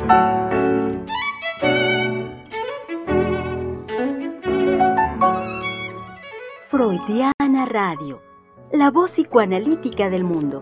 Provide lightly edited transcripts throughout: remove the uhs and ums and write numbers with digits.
Freudiana Radio, la voz psicoanalítica del mundo.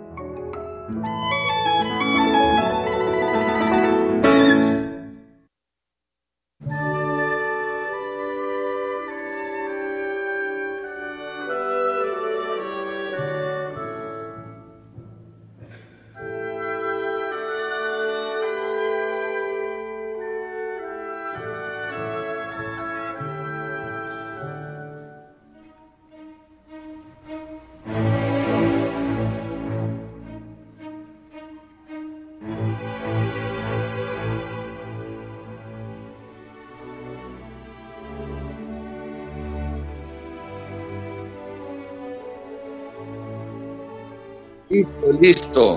Listo.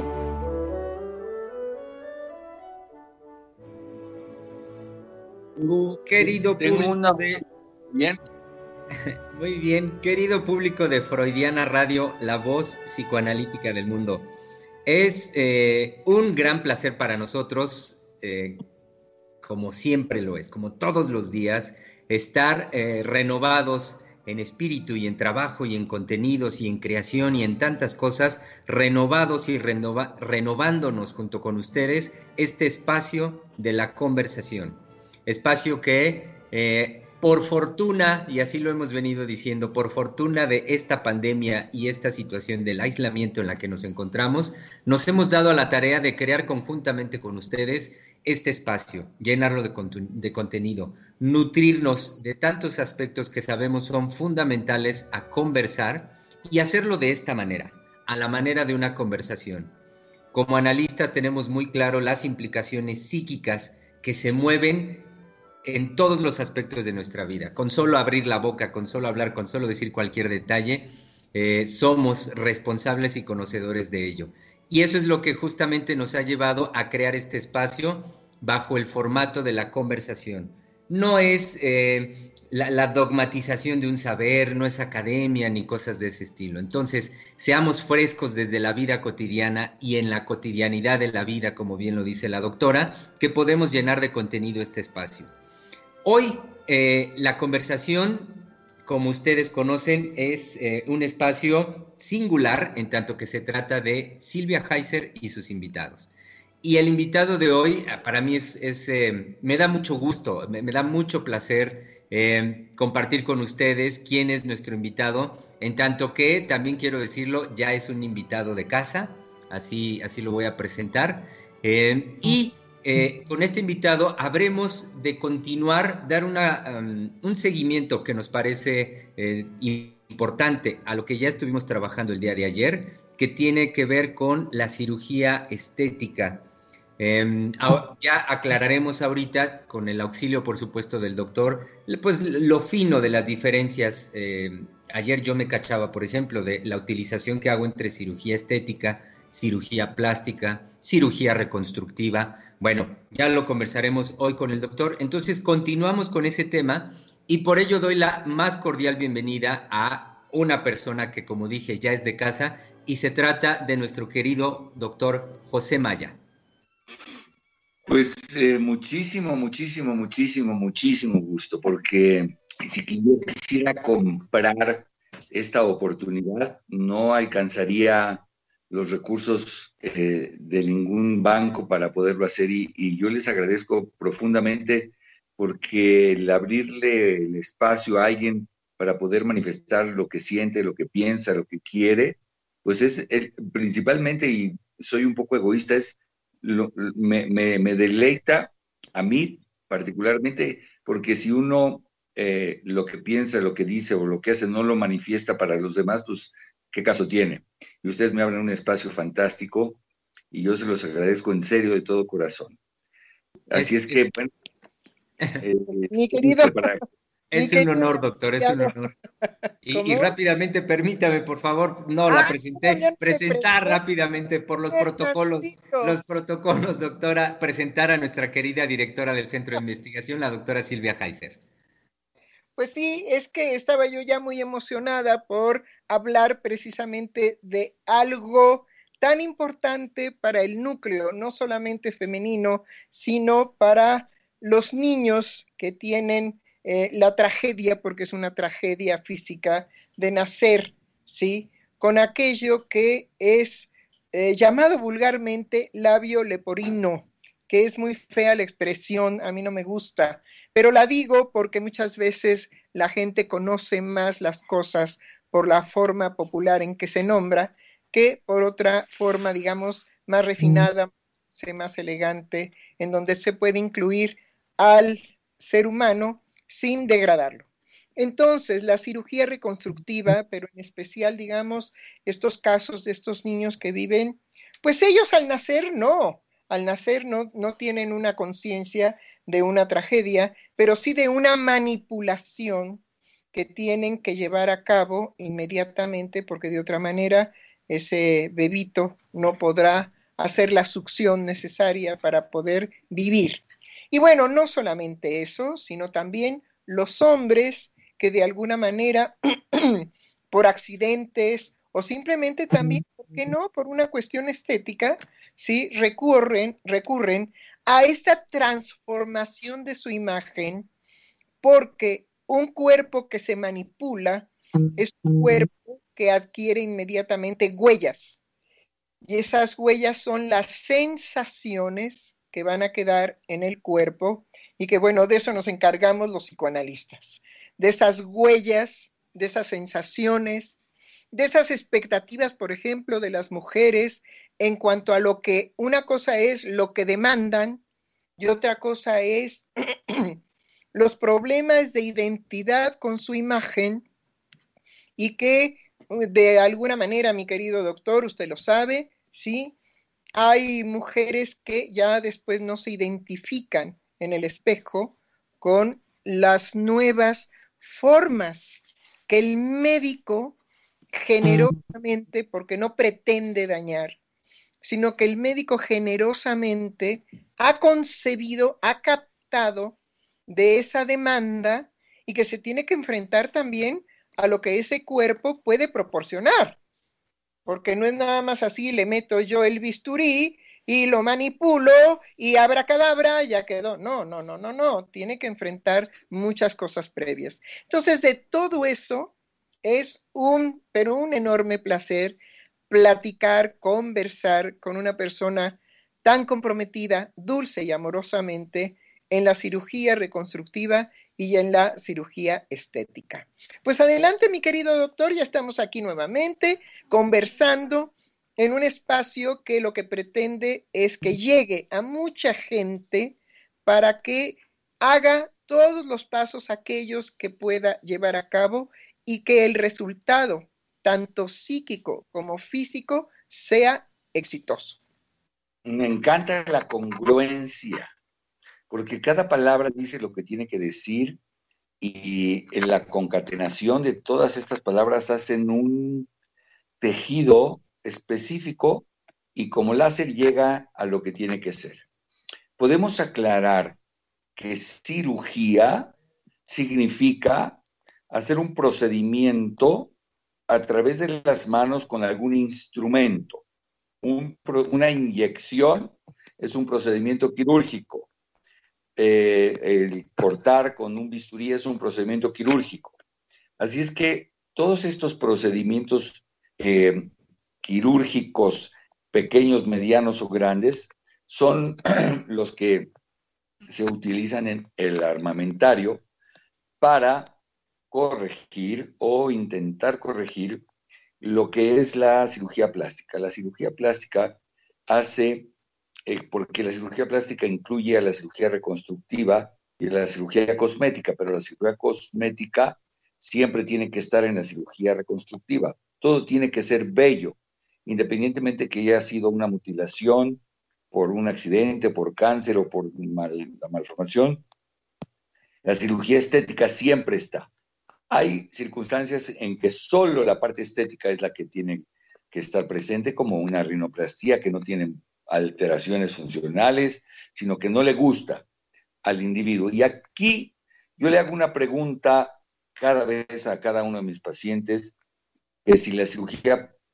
Querido público Bien. Muy bien, querido público de Freudiana Radio, la voz psicoanalítica del mundo. Es un gran placer para nosotros, como siempre lo es, como todos los días, estar renovados en espíritu y en trabajo y en contenidos y en creación y en tantas cosas, renovados y renovándonos junto con ustedes este espacio de la conversación. Espacio que, por fortuna, y así lo hemos venido diciendo, por fortuna de esta pandemia y esta situación del aislamiento en la que nos encontramos, nos hemos dado a la tarea de crear conjuntamente con ustedes este espacio, llenarlo de contenido, nutrirnos de tantos aspectos que sabemos son fundamentales a conversar y hacerlo de esta manera, a la manera de una conversación. Como analistas tenemos muy claro las implicaciones psíquicas que se mueven en todos los aspectos de nuestra vida. Con solo abrir la boca, con solo hablar, con solo decir cualquier detalle, somos responsables y conocedores de ello. Y eso es lo que justamente nos ha llevado a crear este espacio bajo el formato de la conversación. No es la dogmatización de un saber, no es academia ni cosas de ese estilo. Entonces, seamos frescos desde la vida cotidiana y en la cotidianidad de la vida, como bien lo dice la doctora, que podemos llenar de contenido este espacio. Hoy, la conversación, como ustedes conocen, es un espacio singular en tanto que se trata de Silvia Heiser y sus invitados. Y el invitado de hoy, para mí, me da mucho gusto, me da mucho placer compartir con ustedes quién es nuestro invitado, en tanto que, también quiero decirlo, ya es un invitado de casa, así lo voy a presentar. Con este invitado habremos de continuar, dar un seguimiento que nos parece importante a lo que ya estuvimos trabajando el día de ayer, que tiene que ver con la cirugía estética. Ya aclararemos ahorita, con el auxilio, por supuesto, del doctor, pues lo fino de las diferencias. Ayer yo me cachaba, por ejemplo, de la utilización que hago entre cirugía estética, cirugía plástica, cirugía reconstructiva. Bueno, ya lo conversaremos hoy con el doctor. Entonces continuamos con ese tema y por ello doy la más cordial bienvenida a una persona que, como dije, ya es de casa, y se trata de nuestro querido doctor José Maya. Pues muchísimo gusto, porque si yo quisiera comprar esta oportunidad, no alcanzaría los recursos de ningún banco para poderlo hacer, y yo les agradezco profundamente, porque el abrirle el espacio a alguien para poder manifestar lo que siente, lo que piensa, lo que quiere, pues es principalmente, y soy un poco egoísta, me deleita a mí particularmente, porque si uno lo que piensa, lo que dice o lo que hace no lo manifiesta para los demás, pues ¿qué caso tiene? Y ustedes me abren un espacio fantástico y yo se los agradezco en serio, de todo corazón. Así es que, bueno, mi querido, es un honor, doctor, es un honor. Y rápidamente, permítame, por favor, la presenté, presentar rápidamente por los protocolos, doctora, presentar a nuestra querida directora del Centro de Investigación, la doctora Silvia Heiser. Pues sí, es que estaba yo ya muy emocionada por hablar precisamente de algo tan importante para el núcleo, no solamente femenino, sino para los niños que tienen la tragedia, porque es una tragedia física, de nacer, ¿sí? Con aquello que es llamado vulgarmente labio leporino, que es muy fea la expresión, a mí no me gusta, pero la digo porque muchas veces la gente conoce más las cosas por la forma popular en que se nombra que por otra forma, digamos, más refinada, más elegante, en donde se puede incluir al ser humano sin degradarlo. Entonces, la cirugía reconstructiva, pero en especial, digamos, estos casos de estos niños que viven, pues ellos al nacer no tienen una conciencia de una tragedia, pero sí de una manipulación que tienen que llevar a cabo inmediatamente, porque de otra manera ese bebito no podrá hacer la succión necesaria para poder vivir. Y bueno, no solamente eso, sino también los hombres que de alguna manera, por accidentes o simplemente también, ¿por qué no? Por una cuestión estética, ¿sí? Recurren a esta transformación de su imagen, porque un cuerpo que se manipula es un cuerpo que adquiere inmediatamente huellas. Y esas huellas son las sensaciones que van a quedar en el cuerpo y que, bueno, de eso nos encargamos los psicoanalistas, de esas huellas, de esas sensaciones, de esas expectativas, por ejemplo, de las mujeres en cuanto a lo que una cosa es lo que demandan y otra cosa es los problemas de identidad con su imagen y que de alguna manera, mi querido doctor, usted lo sabe, ¿sí? Hay mujeres que ya después no se identifican en el espejo con las nuevas formas que el médico generosamente, porque no pretende dañar, sino que el médico generosamente ha concebido, ha captado de esa demanda y que se tiene que enfrentar también a lo que ese cuerpo puede proporcionar, porque no es nada más así, le meto yo el bisturí y lo manipulo y abracadabra, ya quedó. No, tiene que enfrentar muchas cosas previas. Entonces, de todo eso es pero un enorme placer platicar, conversar con una persona tan comprometida, dulce y amorosamente en la cirugía reconstructiva y en la cirugía estética. Pues adelante, mi querido doctor, ya estamos aquí nuevamente conversando en un espacio que lo que pretende es que llegue a mucha gente para que haga todos los pasos aquellos que pueda llevar a cabo y que el resultado, tanto psíquico como físico, sea exitoso. Me encanta la congruencia, porque cada palabra dice lo que tiene que decir y en la concatenación de todas estas palabras hacen un tejido específico y como láser llega a lo que tiene que ser. Podemos aclarar que cirugía significa hacer un procedimiento a través de las manos con algún instrumento. Una inyección es un procedimiento quirúrgico. El cortar con un bisturí es un procedimiento quirúrgico. Así es que todos estos procedimientos quirúrgicos, pequeños, medianos o grandes, son los que se utilizan en el armamentario para corregir o intentar corregir lo que es la cirugía plástica. La cirugía plástica hace, porque la cirugía plástica incluye a la cirugía reconstructiva y a la cirugía cosmética, pero la cirugía cosmética siempre tiene que estar en la cirugía reconstructiva. Todo tiene que ser bello, independientemente que haya sido una mutilación por un accidente, por cáncer o por la malformación. La cirugía estética siempre está. Hay circunstancias en que solo la parte estética es la que tiene que estar presente, como una rinoplastia que no tiene alteraciones funcionales, sino que no le gusta al individuo. Y aquí yo le hago una pregunta cada vez a cada uno de mis pacientes, que si la cirugía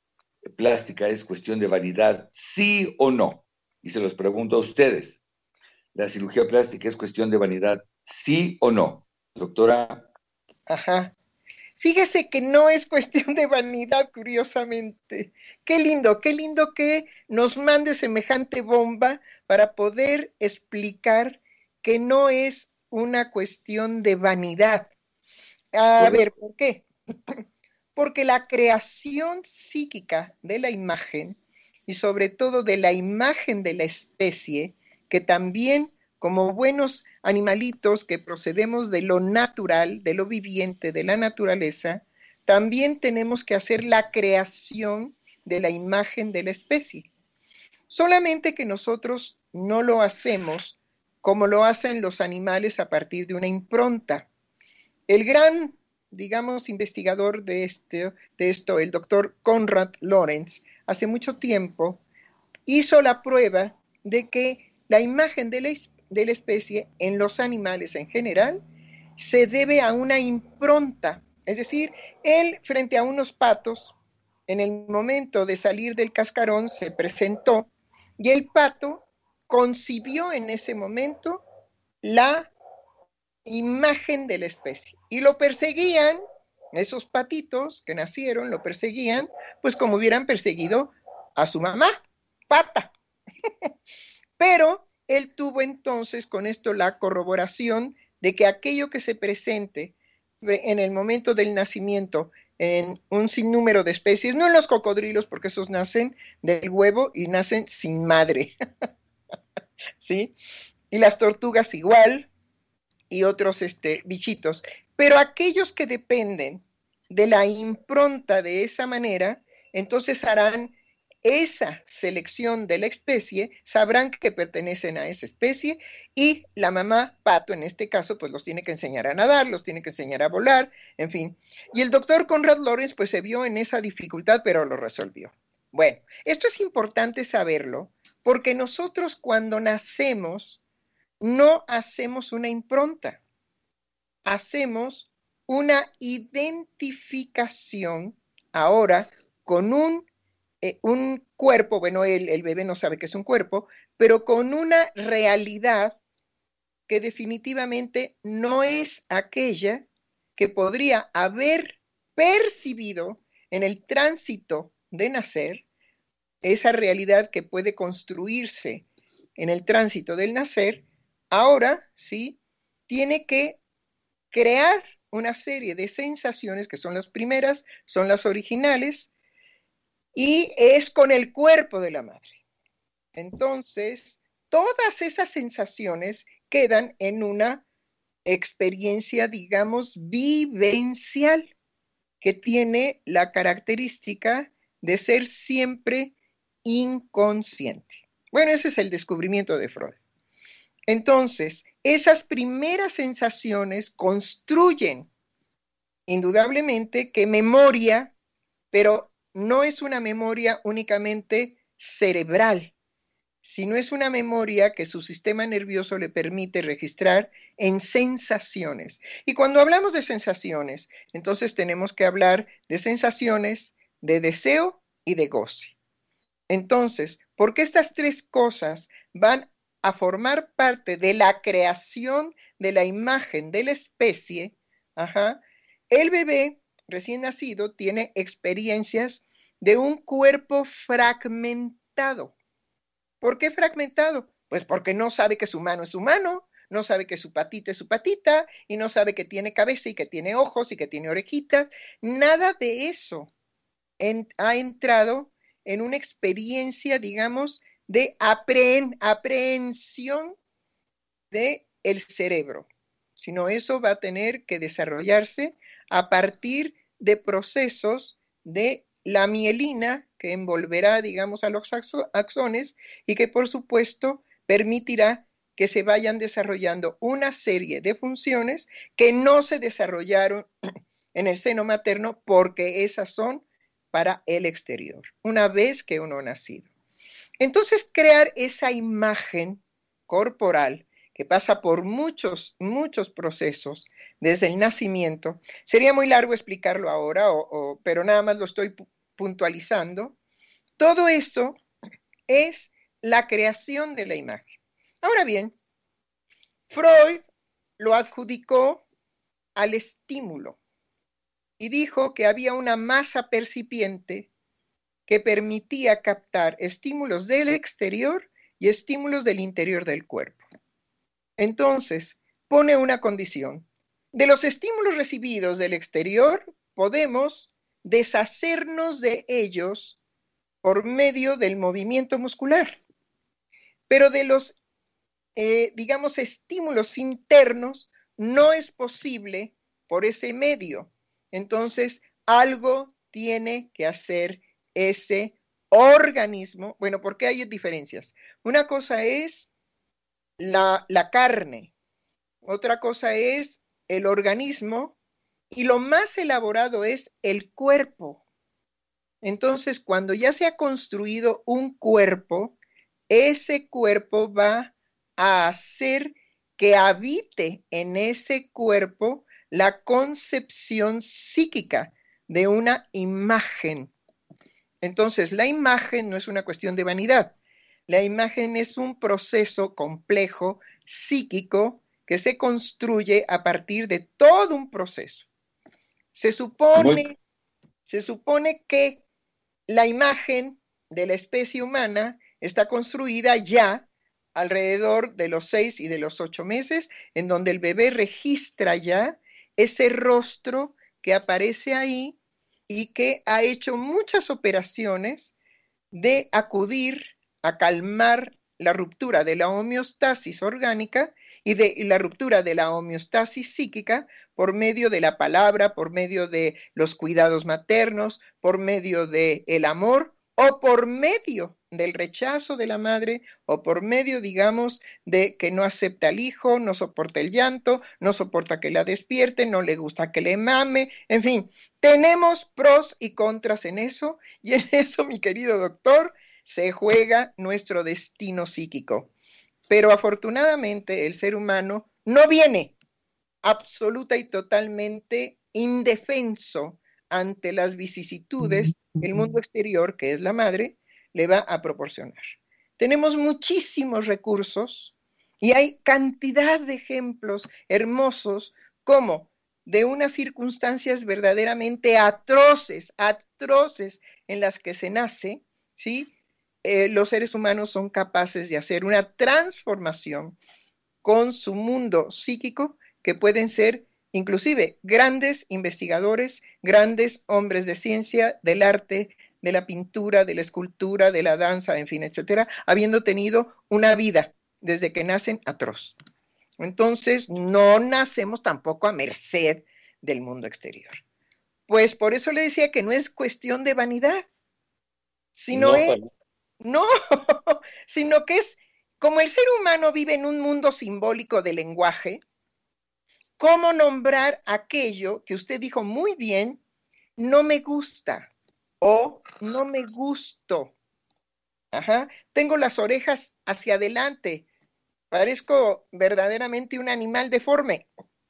plástica es cuestión de vanidad, sí o no? Y se los pregunto a ustedes. ¿La cirugía plástica es cuestión de vanidad, sí o no? Doctora. Ajá. Fíjese que no es cuestión de vanidad, curiosamente. Qué lindo que nos mande semejante bomba para poder explicar que no es una cuestión de vanidad. A ver, Correcto. ¿por qué? Porque la creación psíquica de la imagen y sobre todo de la imagen de la especie, que también como buenos animalitos que procedemos de lo natural, de lo viviente, de la naturaleza, también tenemos que hacer la creación de la imagen de la especie. Solamente que nosotros no lo hacemos como lo hacen los animales a partir de una impronta. El gran, digamos, investigador de esto, el doctor Konrad Lorenz, hace mucho tiempo hizo la prueba de que la imagen de la especie en los animales en general se debe a una impronta. Es decir, él frente a unos patos, en el momento de salir del cascarón, se presentó y el pato concibió en ese momento la imagen de la especie. Y lo perseguían, esos patitos que nacieron, lo perseguían, pues como hubieran perseguido a su mamá, pata. Pero él tuvo entonces con esto la corroboración de que aquello que se presente en el momento del nacimiento en un sinnúmero de especies, no en los cocodrilos, porque esos nacen del huevo y nacen sin madre, ¿sí? Y las tortugas igual, y otros bichitos, pero aquellos que dependen de la impronta de esa manera, entonces harán esa selección de la especie, sabrán que pertenecen a esa especie y la mamá pato, en este caso, pues los tiene que enseñar a nadar, los tiene que enseñar a volar, en fin. Y el doctor Konrad Lorenz pues se vio en esa dificultad, pero lo resolvió. Bueno, esto es importante saberlo porque nosotros cuando nacemos no hacemos una impronta, hacemos una identificación ahora con un cuerpo, bueno, el bebé no sabe que es un cuerpo, pero con una realidad que definitivamente no es aquella que podría haber percibido en el tránsito de nacer, esa realidad que puede construirse en el tránsito del nacer, ahora sí tiene que crear una serie de sensaciones que son las primeras, son las originales, y es con el cuerpo de la madre. Entonces, todas esas sensaciones quedan en una experiencia, digamos, vivencial, que tiene la característica de ser siempre inconsciente. Bueno, ese es el descubrimiento de Freud. Entonces, esas primeras sensaciones construyen indudablemente que memoria, pero no es una memoria únicamente cerebral, sino es una memoria que su sistema nervioso le permite registrar en sensaciones. Y cuando hablamos de sensaciones, entonces tenemos que hablar de sensaciones de deseo y de goce. Entonces, ¿por qué estas tres cosas van a formar parte de la creación de la imagen de la especie? Ajá. El bebé recién nacido tiene experiencias de un cuerpo fragmentado. ¿Por qué fragmentado? Pues porque no sabe que su mano es su mano, no sabe que su patita es su patita, y no sabe que tiene cabeza y que tiene ojos y que tiene orejitas. Nada de eso ha entrado en una experiencia, digamos, de aprehensión del cerebro, sino eso va a tener que desarrollarse a partir de procesos de la mielina que envolverá, digamos, a los axones y que, por supuesto, permitirá que se vayan desarrollando una serie de funciones que no se desarrollaron en el seno materno porque esas son para el exterior, una vez que uno ha nacido. Entonces, crear esa imagen corporal que pasa por muchos procesos desde el nacimiento, sería muy largo explicarlo ahora, pero nada más lo estoy puntualizando, Todo eso es la creación de la imagen. Ahora bien, Freud lo adjudicó al estímulo y dijo que había una masa percipiente que permitía captar estímulos del exterior y estímulos del interior del cuerpo. Entonces, pone una condición. De los estímulos recibidos del exterior, podemos deshacernos de ellos por medio del movimiento muscular. Pero de los, digamos, estímulos internos, no es posible por ese medio. Entonces, algo tiene que hacer ese organismo. Bueno, porque hay diferencias. Una cosa es la carne, otra cosa es el organismo y lo más elaborado es el cuerpo. Entonces, cuando ya se ha construido un cuerpo, ese cuerpo va a hacer que habite en ese cuerpo la concepción psíquica de una imagen. Entonces, la imagen no es una cuestión de vanidad. La imagen es un proceso complejo, psíquico, que se construye a partir de todo un proceso. Se supone que la imagen de la especie humana está construida ya alrededor de los 6 y de los 8 meses, en donde el bebé registra ya ese rostro que aparece ahí y que ha hecho muchas operaciones de acudir a calmar la ruptura de la homeostasis orgánica y de la ruptura de la homeostasis psíquica por medio de la palabra, por medio de los cuidados maternos, por medio del amor o por medio del rechazo de la madre o por medio, digamos, de que no acepta al hijo, no soporta el llanto, no soporta que la despierte, no le gusta que le mame, en fin, tenemos pros y contras en eso y en eso, mi querido doctor, se juega nuestro destino psíquico. Pero afortunadamente el ser humano no viene absoluta y totalmente indefenso ante las vicisitudes que el mundo exterior, que es la madre, le va a proporcionar. Tenemos muchísimos recursos y hay cantidad de ejemplos hermosos como de unas circunstancias verdaderamente atroces, atroces en las que se nace, ¿sí? Los seres humanos son capaces de hacer una transformación con su mundo psíquico que pueden ser inclusive grandes investigadores, grandes hombres de ciencia, del arte, de la pintura, de la escultura, de la danza, en fin, etcétera, habiendo tenido una vida desde que nacen atroz. Entonces, no nacemos tampoco a merced del mundo exterior. Pues por eso le decía que no es cuestión de vanidad, sino no, sino que es como el ser humano vive en un mundo simbólico de lenguaje, ¿cómo nombrar aquello que usted dijo muy bien, no me gusta o no me gusto? Ajá. Tengo las orejas hacia adelante, parezco verdaderamente un animal deforme.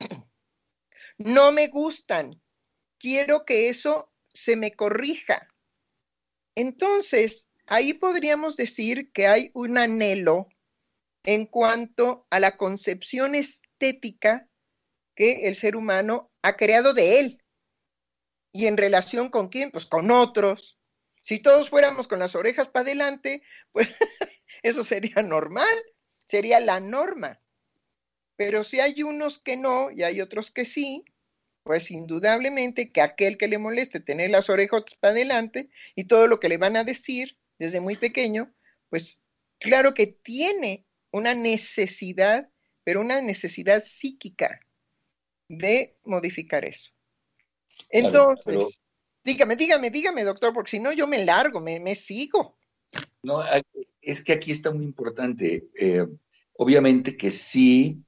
No me gustan, quiero que eso se me corrija. Entonces, ahí podríamos decir que hay un anhelo en cuanto a la concepción estética que el ser humano ha creado de él. ¿Y en relación con quién? Pues con otros. Si todos fuéramos con las orejas para adelante, pues eso sería normal, sería la norma. Pero si hay unos que no y hay otros que sí, pues indudablemente que aquel que le moleste tener las orejas para adelante y todo lo que le van a decir desde muy pequeño, pues claro que tiene una necesidad, pero una necesidad psíquica de modificar eso. Entonces, claro, dígame, doctor, porque si no yo me largo, me sigo. No, es que aquí está muy importante. Obviamente que sí,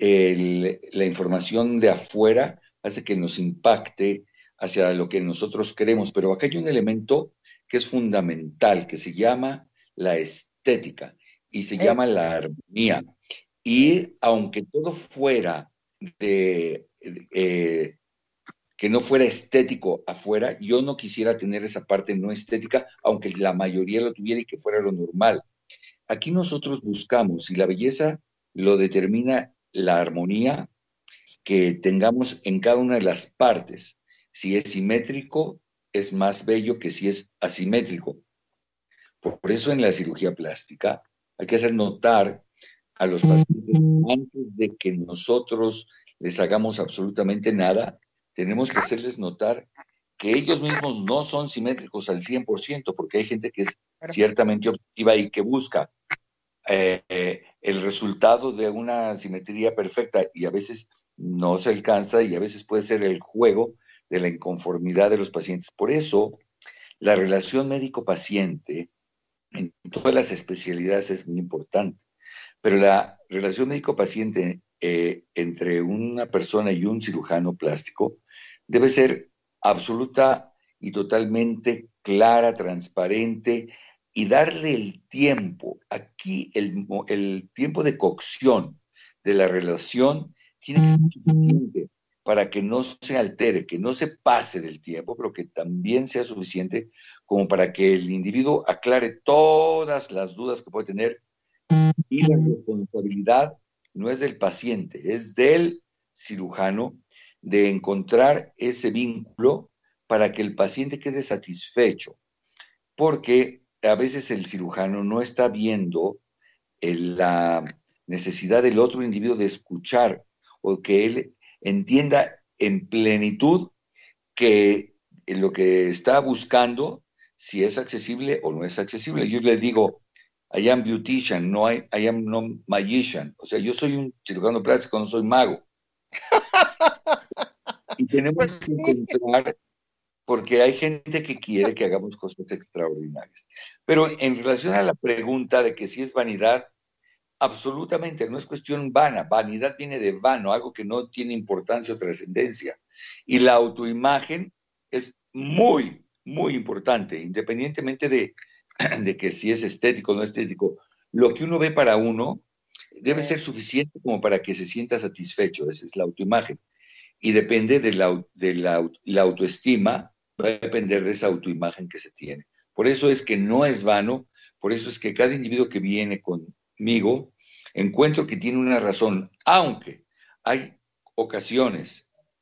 la información de afuera hace que nos impacte hacia lo que nosotros queremos, pero acá hay un elemento que es fundamental, que se llama la estética y se llama la armonía. Y aunque todo fuera de que no fuera estético afuera. Yo no quisiera tener esa parte no estética, aunque la mayoría lo tuviera y que fuera lo normal. Aquí nosotros buscamos, y la belleza lo determina la armonía que tengamos en cada una de las partes. Si es simétrico, es más bello que si es asimétrico. Por eso en la cirugía plástica hay que hacer notar a los pacientes antes de que nosotros les hagamos absolutamente nada, tenemos que hacerles notar que ellos mismos no son simétricos al 100%, porque hay gente que es ciertamente objetiva y que busca el resultado de una simetría perfecta y a veces no se alcanza y a veces puede ser el juego de la inconformidad de los pacientes. Por eso, la relación médico-paciente en todas las especialidades es muy importante, pero la relación médico-paciente entre una persona y un cirujano plástico debe ser absoluta y totalmente clara, transparente, y darle el tiempo. Aquí el tiempo de cocción de la relación tiene que ser suficiente para que no se altere, que no se pase del tiempo, pero que también sea suficiente como para que el individuo aclare todas las dudas que puede tener, y la responsabilidad no es del paciente, es del cirujano de encontrar ese vínculo para que el paciente quede satisfecho, porque a veces el cirujano no está viendo la necesidad del otro individuo de escuchar o que él entienda en plenitud que lo que está buscando, si es accesible o no es accesible. Yo le digo, I am beautician, no I am no magician. O sea, yo soy un cirujano plástico, no soy mago. Y tenemos que encontrar, porque hay gente que quiere que hagamos cosas extraordinarias. Pero en relación a la pregunta de que si es vanidad, absolutamente, no es cuestión vana. Vanidad viene de vano, algo que no tiene importancia o trascendencia. Y la autoimagen es muy, muy importante, independientemente de que si es estético o no estético. Lo que uno ve para uno debe ser suficiente como para que se sienta satisfecho. Esa es la autoimagen. Y depende la autoestima, va a depender de esa autoimagen que se tiene. Por eso es que no es vano, por eso es que cada individuo que viene conmigo, encuentro que tiene una razón, aunque hay ocasiones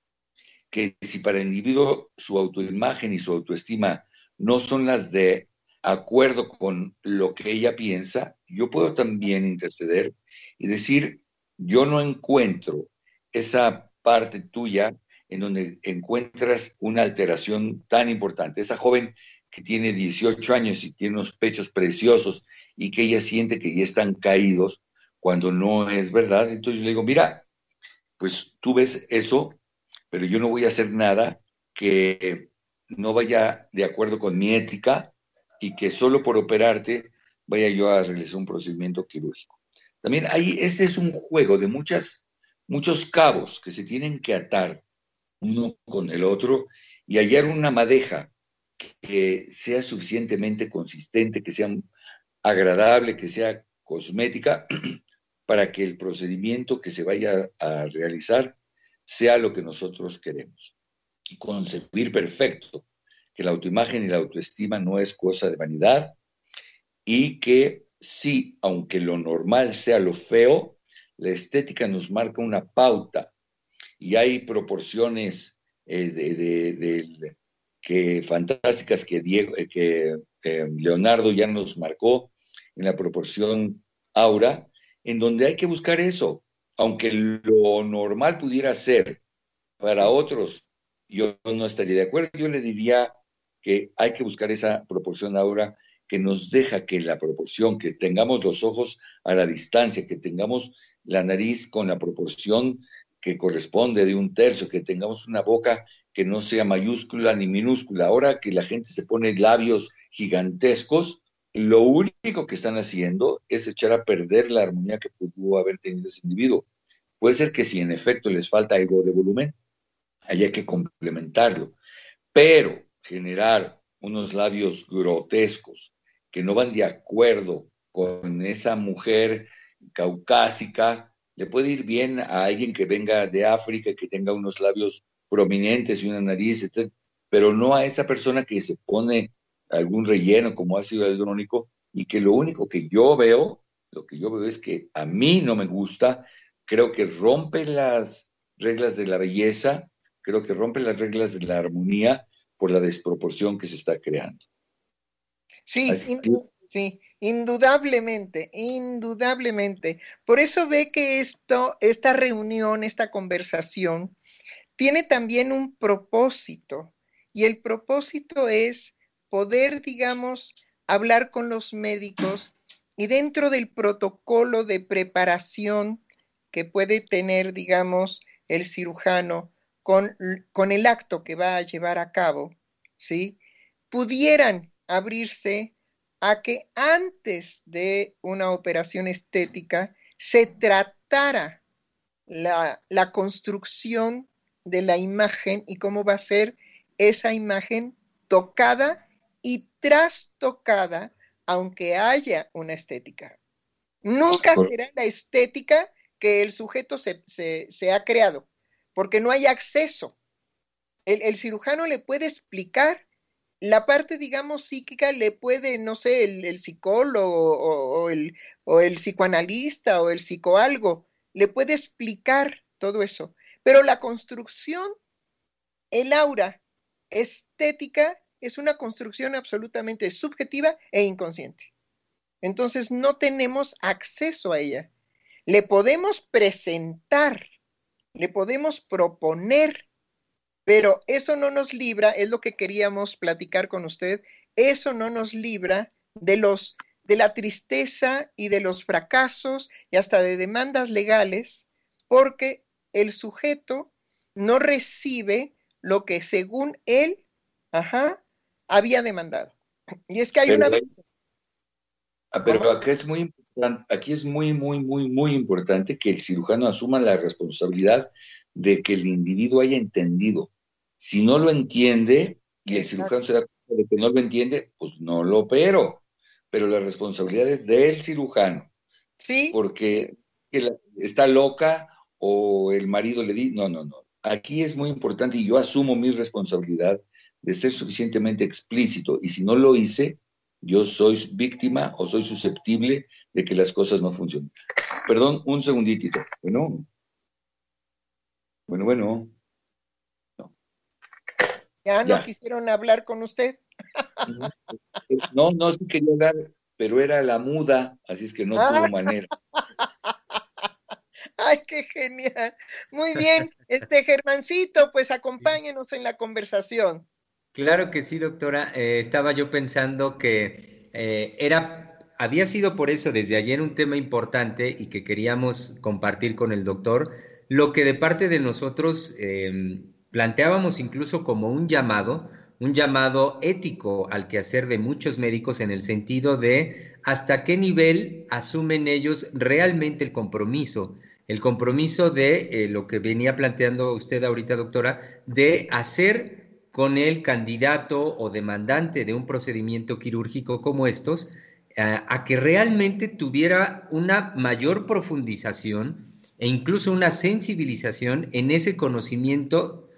que si para el individuo su autoimagen y su autoestima no son las de acuerdo con lo que ella piensa, yo puedo también interceder y decir, yo no encuentro esa parte tuya en donde encuentras una alteración tan importante. Esa joven que tiene 18 años y tiene unos pechos preciosos y que ella siente que ya están caídos cuando no es verdad. Entonces yo le digo, mira, pues tú ves eso, pero yo no voy a hacer nada que no vaya de acuerdo con mi ética y que solo por operarte vaya yo a realizar un procedimiento quirúrgico. También este es un juego de muchos cabos que se tienen que atar uno con el otro y hallar una madeja que sea suficientemente consistente, que sea agradable, que sea cosmética, para que el procedimiento que se vaya a realizar sea lo que nosotros queremos. Y concebir perfecto que la autoimagen y la autoestima no es cosa de vanidad y que sí, aunque lo normal sea lo feo, la estética nos marca una pauta y hay proporciones fantásticas que Leonardo ya nos marcó en la proporción aura, en donde hay que buscar eso, aunque lo normal pudiera ser para otros, yo no estaría de acuerdo. Yo le diría que hay que buscar esa proporción aura que nos deja que la proporción, que tengamos los ojos a la distancia, que tengamos la nariz con la proporción que corresponde de 1/3, que tengamos una boca que no sea mayúscula ni minúscula. Ahora que la gente se pone labios gigantescos, lo único que están haciendo es echar a perder la armonía que pudo haber tenido ese individuo. Puede ser que si en efecto les falta algo de volumen, haya que complementarlo, pero generar unos labios grotescos que no van de acuerdo con esa mujer caucásica, le puede ir bien a alguien que venga de África, que tenga unos labios prominentes y una nariz, etcétera, pero no a esa persona que se pone algún relleno como ácido hialurónico y que lo único que yo veo, lo que yo veo es que a mí no me gusta, creo que rompe las reglas de la belleza, creo que rompe las reglas de la armonía por la desproporción que se está creando. Sí, sí, indudablemente, indudablemente. Por eso ve que esta reunión, esta conversación, tiene también un propósito. Y el propósito es poder, digamos, hablar con los médicos y dentro del protocolo de preparación que puede tener, digamos, el cirujano con el acto que va a llevar a cabo, ¿sí? Pudieran abrirse a que antes de una operación estética se tratara la construcción de la imagen y cómo va a ser esa imagen tocada y trastocada, aunque haya una estética. Nunca será la estética que el sujeto se ha creado, porque no hay acceso. El cirujano le puede explicar la parte, digamos, psíquica, le puede, no sé, el psicólogo o el psicoanalista o el psicoalgo, le puede explicar todo eso. Pero la construcción, el aura estética, es una construcción absolutamente subjetiva e inconsciente. Entonces no tenemos acceso a ella. Le podemos presentar, le podemos proponer, pero eso no nos libra, es lo que queríamos platicar con usted, eso no nos libra de la tristeza y de los fracasos y hasta de demandas legales, porque el sujeto no recibe lo que según él, había demandado. Y es que hay una... Pero aquí es muy importante, aquí es muy importante que el cirujano asuma la responsabilidad de que el individuo haya entendido. Si no lo entiende y el cirujano se da cuenta de que no lo entiende, pues no lo opero. Pero la responsabilidad es del cirujano. Sí. Porque está loca o el marido le dice, no. Aquí es muy importante y yo asumo mi responsabilidad de ser suficientemente explícito. Y si no lo hice, yo soy víctima o soy susceptible de que las cosas no funcionen. Perdón, un segunditito. Bueno. No. ¿Ya no quisieron hablar con usted? No, sí quería hablar, pero era la muda, así es que no tuvo manera. ¡Ay, qué genial! Muy bien, Germancito, pues acompáñenos en la conversación. Claro que sí, doctora. Estaba yo pensando que había sido por eso desde ayer un tema importante y que queríamos compartir con el doctor, lo que de parte de nosotros planteábamos incluso como un llamado ético al quehacer de muchos médicos en el sentido de hasta qué nivel asumen ellos realmente el compromiso de lo que venía planteando usted ahorita, doctora, de hacer con el candidato o demandante de un procedimiento quirúrgico como estos, a que realmente tuviera una mayor profundización e incluso una sensibilización en ese conocimiento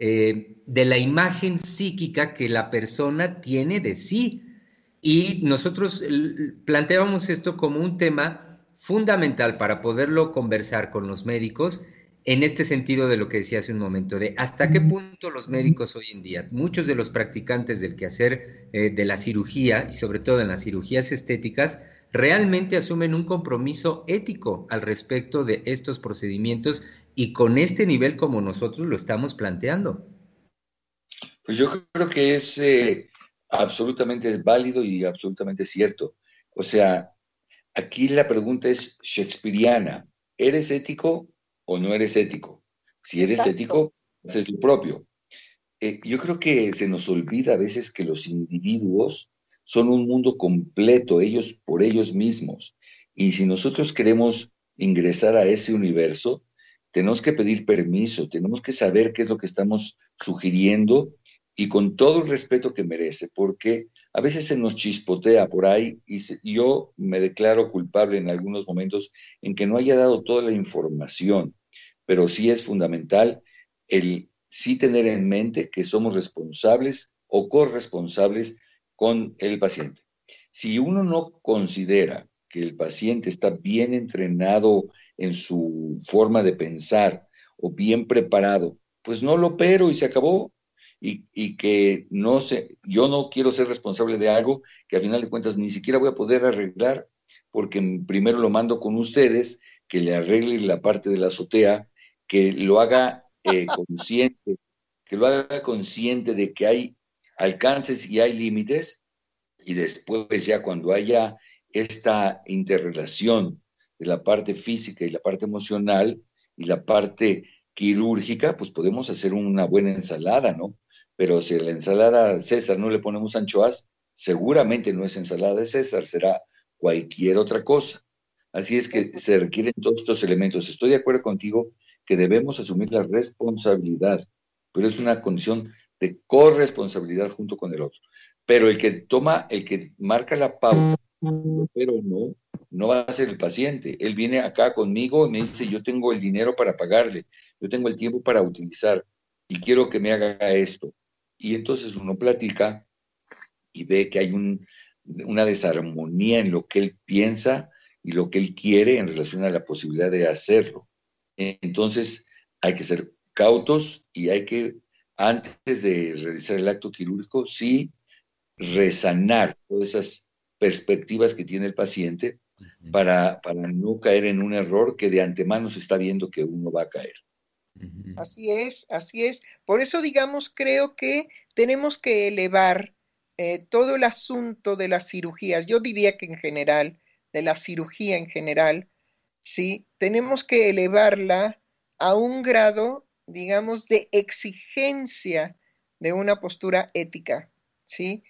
de la imagen psíquica que la persona tiene de sí. Y nosotros planteábamos esto como un tema fundamental para poderlo conversar con los médicos en este sentido de lo que decía hace un momento, de hasta qué punto los médicos hoy en día, muchos de los practicantes del quehacer de la cirugía, y sobre todo en las cirugías estéticas, realmente asumen un compromiso ético al respecto de estos procedimientos y con este nivel como nosotros lo estamos planteando. Pues yo creo que es absolutamente válido y absolutamente cierto. O sea, aquí la pregunta es shakespeariana. ¿Eres ético o no eres ético? Si eres ético, haces lo propio. Yo creo que se nos olvida a veces que los individuos son un mundo completo, ellos por ellos mismos. Y si nosotros queremos ingresar a ese universo, tenemos que pedir permiso, tenemos que saber qué es lo que estamos sugiriendo y con todo el respeto que merece, porque a veces se nos chispotea por ahí y yo me declaro culpable en algunos momentos en que no haya dado toda la información, pero sí es fundamental el sí tener en mente que somos responsables o corresponsables con el paciente. Si uno no considera que el paciente está bien entrenado en su forma de pensar o bien preparado, pues no lo opero y se acabó. Y que no sé, yo no quiero ser responsable de algo que al final de cuentas ni siquiera voy a poder arreglar, porque primero lo mando con ustedes, que le arregle la parte de la azotea, que lo haga consciente, que lo haga consciente de que hay alcances y hay límites, y después ya cuando haya esta interrelación de la parte física y la parte emocional y la parte quirúrgica, pues podemos hacer una buena ensalada, ¿no? Pero si a la ensalada César no le ponemos anchoas, seguramente no es ensalada de César, será cualquier otra cosa. Así es que se requieren todos estos elementos. Estoy de acuerdo contigo que debemos asumir la responsabilidad, pero es una condición de corresponsabilidad junto con el otro. Pero el que marca la pauta, pero no va a ser el paciente. Él viene acá conmigo y me dice, yo tengo el dinero para pagarle, yo tengo el tiempo para utilizar y quiero que me haga esto. Y entonces uno platica y ve que hay una desarmonía en lo que él piensa y lo que él quiere en relación a la posibilidad de hacerlo. Entonces hay que ser cautos y hay que, antes de realizar el acto quirúrgico, sí resanar todas esas perspectivas que tiene el paciente para no caer en un error que de antemano se está viendo que uno va a caer. Así es, así es. Por eso, digamos, creo que tenemos que elevar todo el asunto de las cirugías. Yo diría que en general, de la cirugía en general, sí, tenemos que elevarla a un grado, digamos, de exigencia de una postura ética, ¿sí?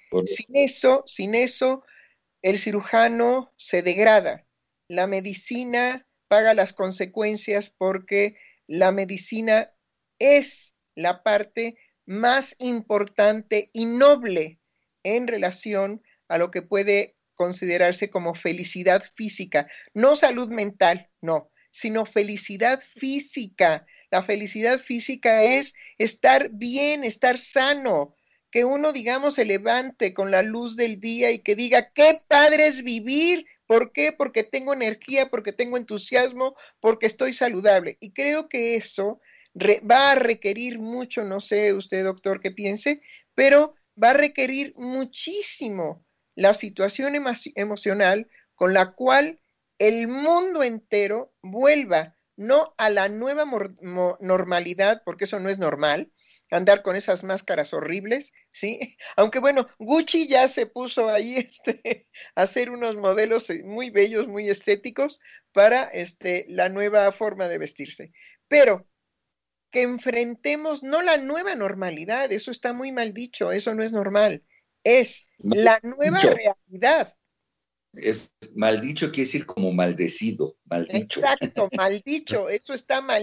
Sin eso, el cirujano se degrada. La medicina paga las consecuencias porque la medicina es la parte más importante y noble en relación a lo que puede considerarse como felicidad física, no salud mental, no, sino felicidad física. La felicidad física es estar bien, estar sano, que uno, digamos, se levante con la luz del día y que diga, qué padre es vivir. ¿Por qué? Porque tengo energía, porque tengo entusiasmo, porque estoy saludable. Y creo que eso va a requerir mucho, no sé usted, doctor, qué piense, pero va a requerir muchísimo la situación emocional con la cual el mundo entero vuelva, no a la nueva normalidad, porque eso no es normal, andar con esas máscaras horribles, ¿sí? Aunque bueno, Gucci ya se puso ahí a hacer unos modelos muy bellos, muy estéticos para la nueva forma de vestirse. Pero que enfrentemos no la nueva normalidad, eso está muy mal dicho, eso no es normal, es No, la nueva dicho, realidad. es, maldicho quiere decir como maldecido, maldicho. Exacto, mal dicho, eso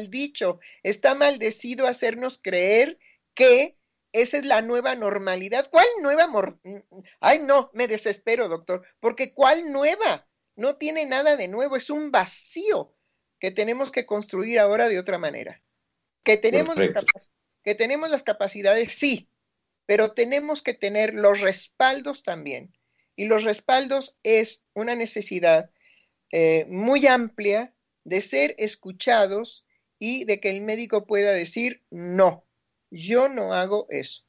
está maldecido hacernos creer que esa es la nueva normalidad. ¿Cuál nueva? Ay, no, me desespero, doctor, porque ¿cuál nueva? No tiene nada de nuevo, es un vacío que tenemos que construir ahora de otra manera. Que tenemos, Correcto. que tenemos las capacidades, sí, pero tenemos que tener los respaldos también. Y los respaldos es una necesidad muy amplia de ser escuchados y de que el médico pueda decir, no, yo no hago eso.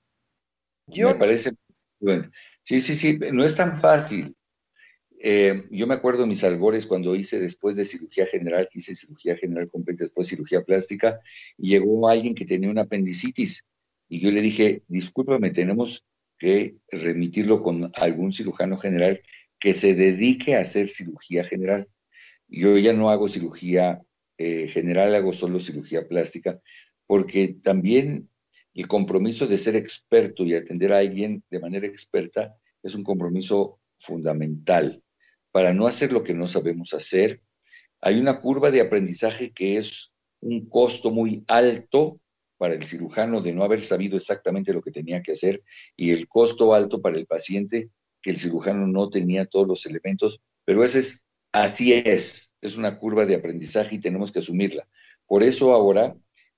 Me Yo no. parece. Sí, sí, sí, no es tan fácil. Yo me acuerdo de mis albores cuando hice después de cirugía general, que hice cirugía general completa, después cirugía plástica, y llegó alguien que tenía una apendicitis. Y yo le dije, discúlpame, tenemos que remitirlo con algún cirujano general que se dedique a hacer cirugía general. Yo ya no hago cirugía general, hago solo cirugía plástica, porque también el compromiso de ser experto y atender a alguien de manera experta es un compromiso fundamental. Para no hacer lo que no sabemos hacer, hay una curva de aprendizaje que es un costo muy alto para el cirujano de no haber sabido exactamente lo que tenía que hacer y el costo alto para el paciente que el cirujano no tenía todos los elementos, pero así es una curva de aprendizaje y tenemos que asumirla. Por eso ahora,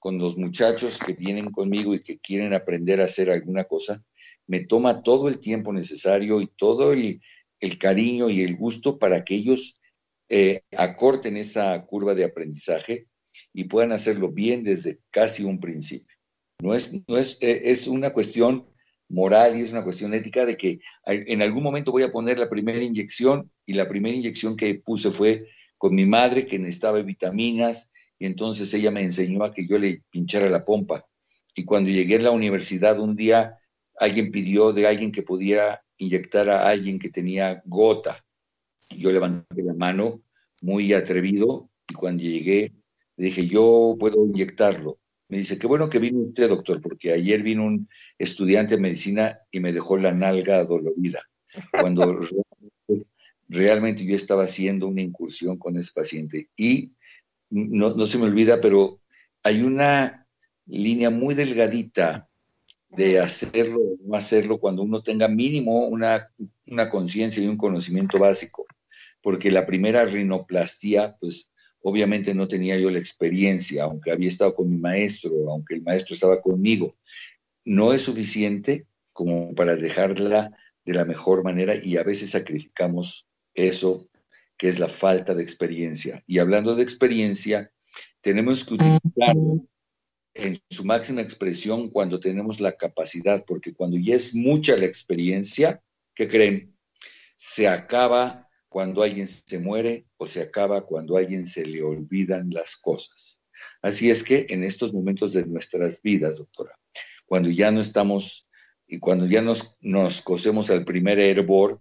con los muchachos que vienen conmigo y que quieren aprender a hacer alguna cosa, me toma todo el tiempo necesario y todo el cariño y el gusto para que ellos acorten esa curva de aprendizaje y puedan hacerlo bien desde casi un principio. Es una cuestión moral y es una cuestión ética de que en algún momento voy a poner la primera inyección, y la primera inyección que puse fue con mi madre, que necesitaba vitaminas, y entonces ella me enseñó a que yo le pinchara la pompa. Y cuando llegué a la universidad un día, alguien pidió de alguien que pudiera inyectar a alguien que tenía gota. Y yo levanté la mano muy atrevido, y cuando llegué le dije, yo puedo inyectarlo. Me dice, qué bueno que vino usted, doctor, porque ayer vino un estudiante de medicina y me dejó la nalga dolorida, cuando realmente yo estaba haciendo una incursión con ese paciente. Y no se me olvida, pero hay una línea muy delgadita de hacerlo o no hacerlo cuando uno tenga mínimo una conciencia y un conocimiento básico, porque la primera rinoplastia, pues obviamente no tenía yo la experiencia, aunque había estado con mi maestro, aunque el maestro estaba conmigo. No es suficiente como para dejarla de la mejor manera, y a veces sacrificamos eso, que es la falta de experiencia. Y hablando de experiencia, tenemos que utilizarla en su máxima expresión cuando tenemos la capacidad, porque cuando ya es mucha la experiencia, ¿qué creen? Se acaba cuando alguien se muere, o se acaba cuando a alguien se le olvidan las cosas. Así es que en estos momentos de nuestras vidas, doctora, cuando ya no estamos y cuando ya nos cosemos al primer hervor,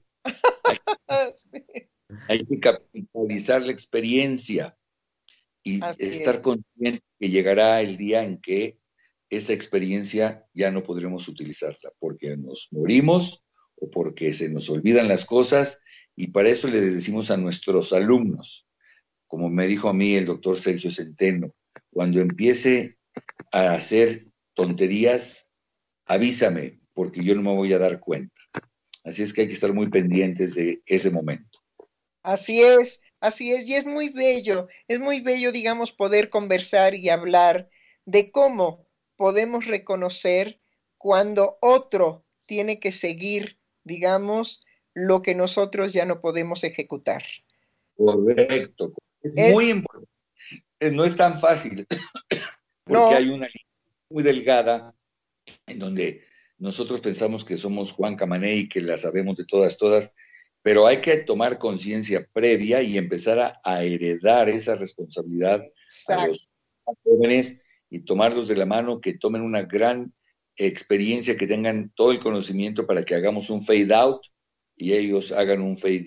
hay que capitalizar la experiencia y Así estar es. consciente que llegará el día en que esa experiencia ya no podremos utilizarla, porque nos morimos o porque se nos olvidan las cosas, y para eso les decimos a nuestros alumnos, como me dijo a mí el doctor Sergio Centeno, cuando empiece a hacer tonterías, avísame, porque yo no me voy a dar cuenta. Así es que hay que estar muy pendientes de ese momento. Así es, y es muy bello, digamos, poder conversar y hablar de cómo podemos reconocer cuando otro tiene que seguir, digamos, lo que nosotros ya no podemos ejecutar. Correcto. Es Es, muy importante. No es tan fácil, porque no, hay una línea muy delgada en donde nosotros pensamos que somos Juan Camané y que la sabemos de todas, pero hay que tomar conciencia previa y empezar a heredar esa responsabilidad a exacto. los jóvenes y tomarlos de la mano, que tomen una gran experiencia, que tengan todo el conocimiento para que hagamos un fade out y ellos hagan un fade in.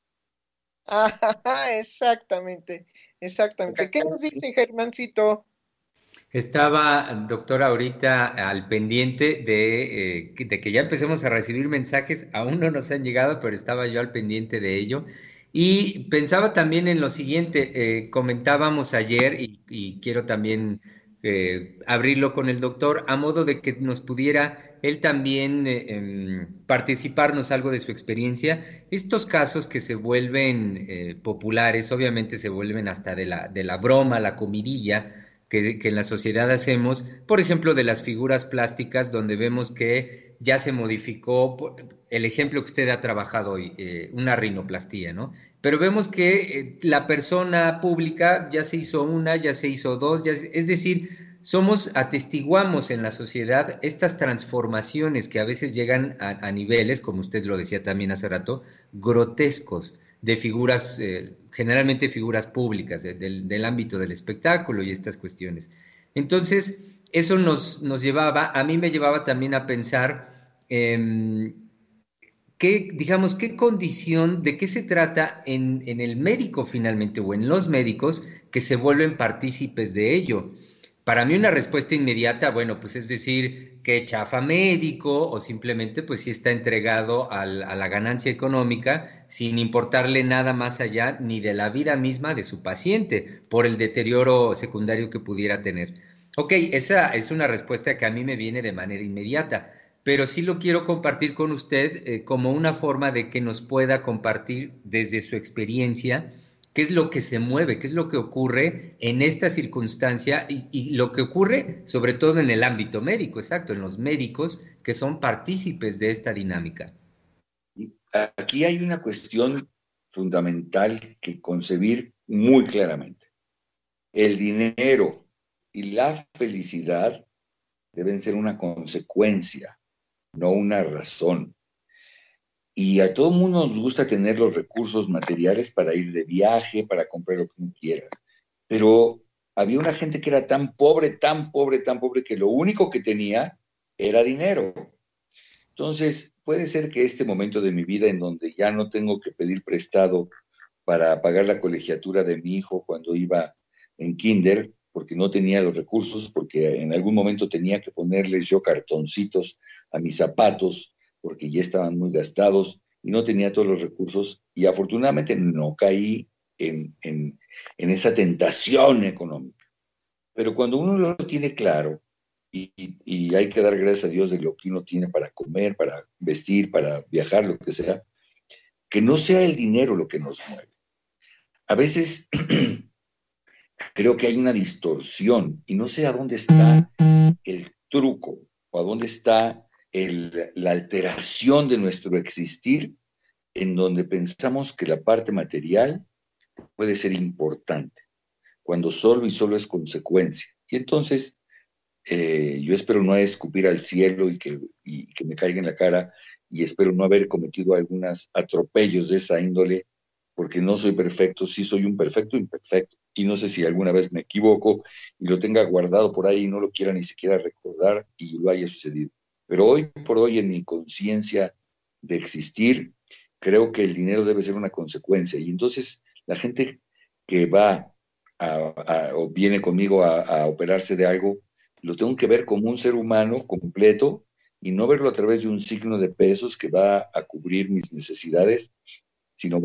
Exactamente, exactamente. ¿Qué nos dice Germancito? Estaba, doctora, ahorita al pendiente de que ya empecemos a recibir mensajes. Aún no nos han llegado, pero estaba yo al pendiente de ello. Y pensaba también en lo siguiente, comentábamos ayer y quiero también abrirlo con el doctor, a modo de que nos pudiera él también participarnos algo de su experiencia. Estos casos que se vuelven populares, obviamente se vuelven hasta de la broma, la comidilla que en la sociedad hacemos, por ejemplo, de las figuras plásticas, donde vemos que ya se modificó el ejemplo que usted ha trabajado hoy, una rinoplastía, ¿no? Pero vemos que la persona pública ya se hizo una, ya se hizo dos, es decir, atestiguamos en la sociedad estas transformaciones que a veces llegan a niveles, como usted lo decía también hace rato, grotescos, de figuras, generalmente figuras públicas, del ámbito del espectáculo y estas cuestiones. Entonces, eso nos llevaba, a mí me llevaba también a pensar digamos, qué condición, de qué se trata en el médico finalmente, o en los médicos que se vuelven partícipes de ello. Para mí una respuesta inmediata, bueno, pues es decir, que chafa médico, o simplemente pues sí está entregado a la ganancia económica sin importarle nada más allá ni de la vida misma de su paciente por el deterioro secundario que pudiera tener. Ok, esa es una respuesta que a mí me viene de manera inmediata, pero sí lo quiero compartir con usted como una forma de que nos pueda compartir desde su experiencia qué es lo que se mueve, qué es lo que ocurre en esta circunstancia y lo que ocurre sobre todo en el ámbito médico, exacto, en los médicos que son partícipes de esta dinámica. Aquí hay una cuestión fundamental que concebir muy claramente. El dinero y la felicidad deben ser una consecuencia, no una razón. Y a todo mundo nos gusta tener los recursos materiales para ir de viaje, para comprar lo que uno quiera. Pero había una gente que era tan pobre, tan pobre, tan pobre, que lo único que tenía era dinero. Entonces, puede ser que este momento de mi vida en donde ya no tengo que pedir prestado para pagar la colegiatura de mi hijo cuando iba en kinder, porque no tenía los recursos, porque en algún momento tenía que ponerles yo cartoncitos a mis zapatos, porque ya estaban muy gastados y no tenía todos los recursos, y afortunadamente no caí en esa tentación económica. Pero cuando uno lo tiene claro, y hay que dar gracias a Dios de lo que uno tiene para comer, para vestir, para viajar, lo que sea, que no sea el dinero lo que nos mueve. A veces creo que hay una distorsión y no sé a dónde está el truco o a dónde está la alteración de nuestro existir, en donde pensamos que la parte material puede ser importante, cuando solo y solo es consecuencia. Y entonces yo espero no escupir al cielo y que me caiga en la cara, y espero no haber cometido algunos atropellos de esa índole, porque no soy perfecto, sí soy un perfecto imperfecto, y no sé si alguna vez me equivoco y lo tenga guardado por ahí y no lo quiera ni siquiera recordar y lo haya sucedido. Pero hoy por hoy, en mi conciencia de existir, creo que el dinero debe ser una consecuencia, y entonces la gente que va o viene conmigo a operarse de algo, lo tengo que ver como un ser humano completo y no verlo a través de un signo de pesos que va a cubrir mis necesidades, sino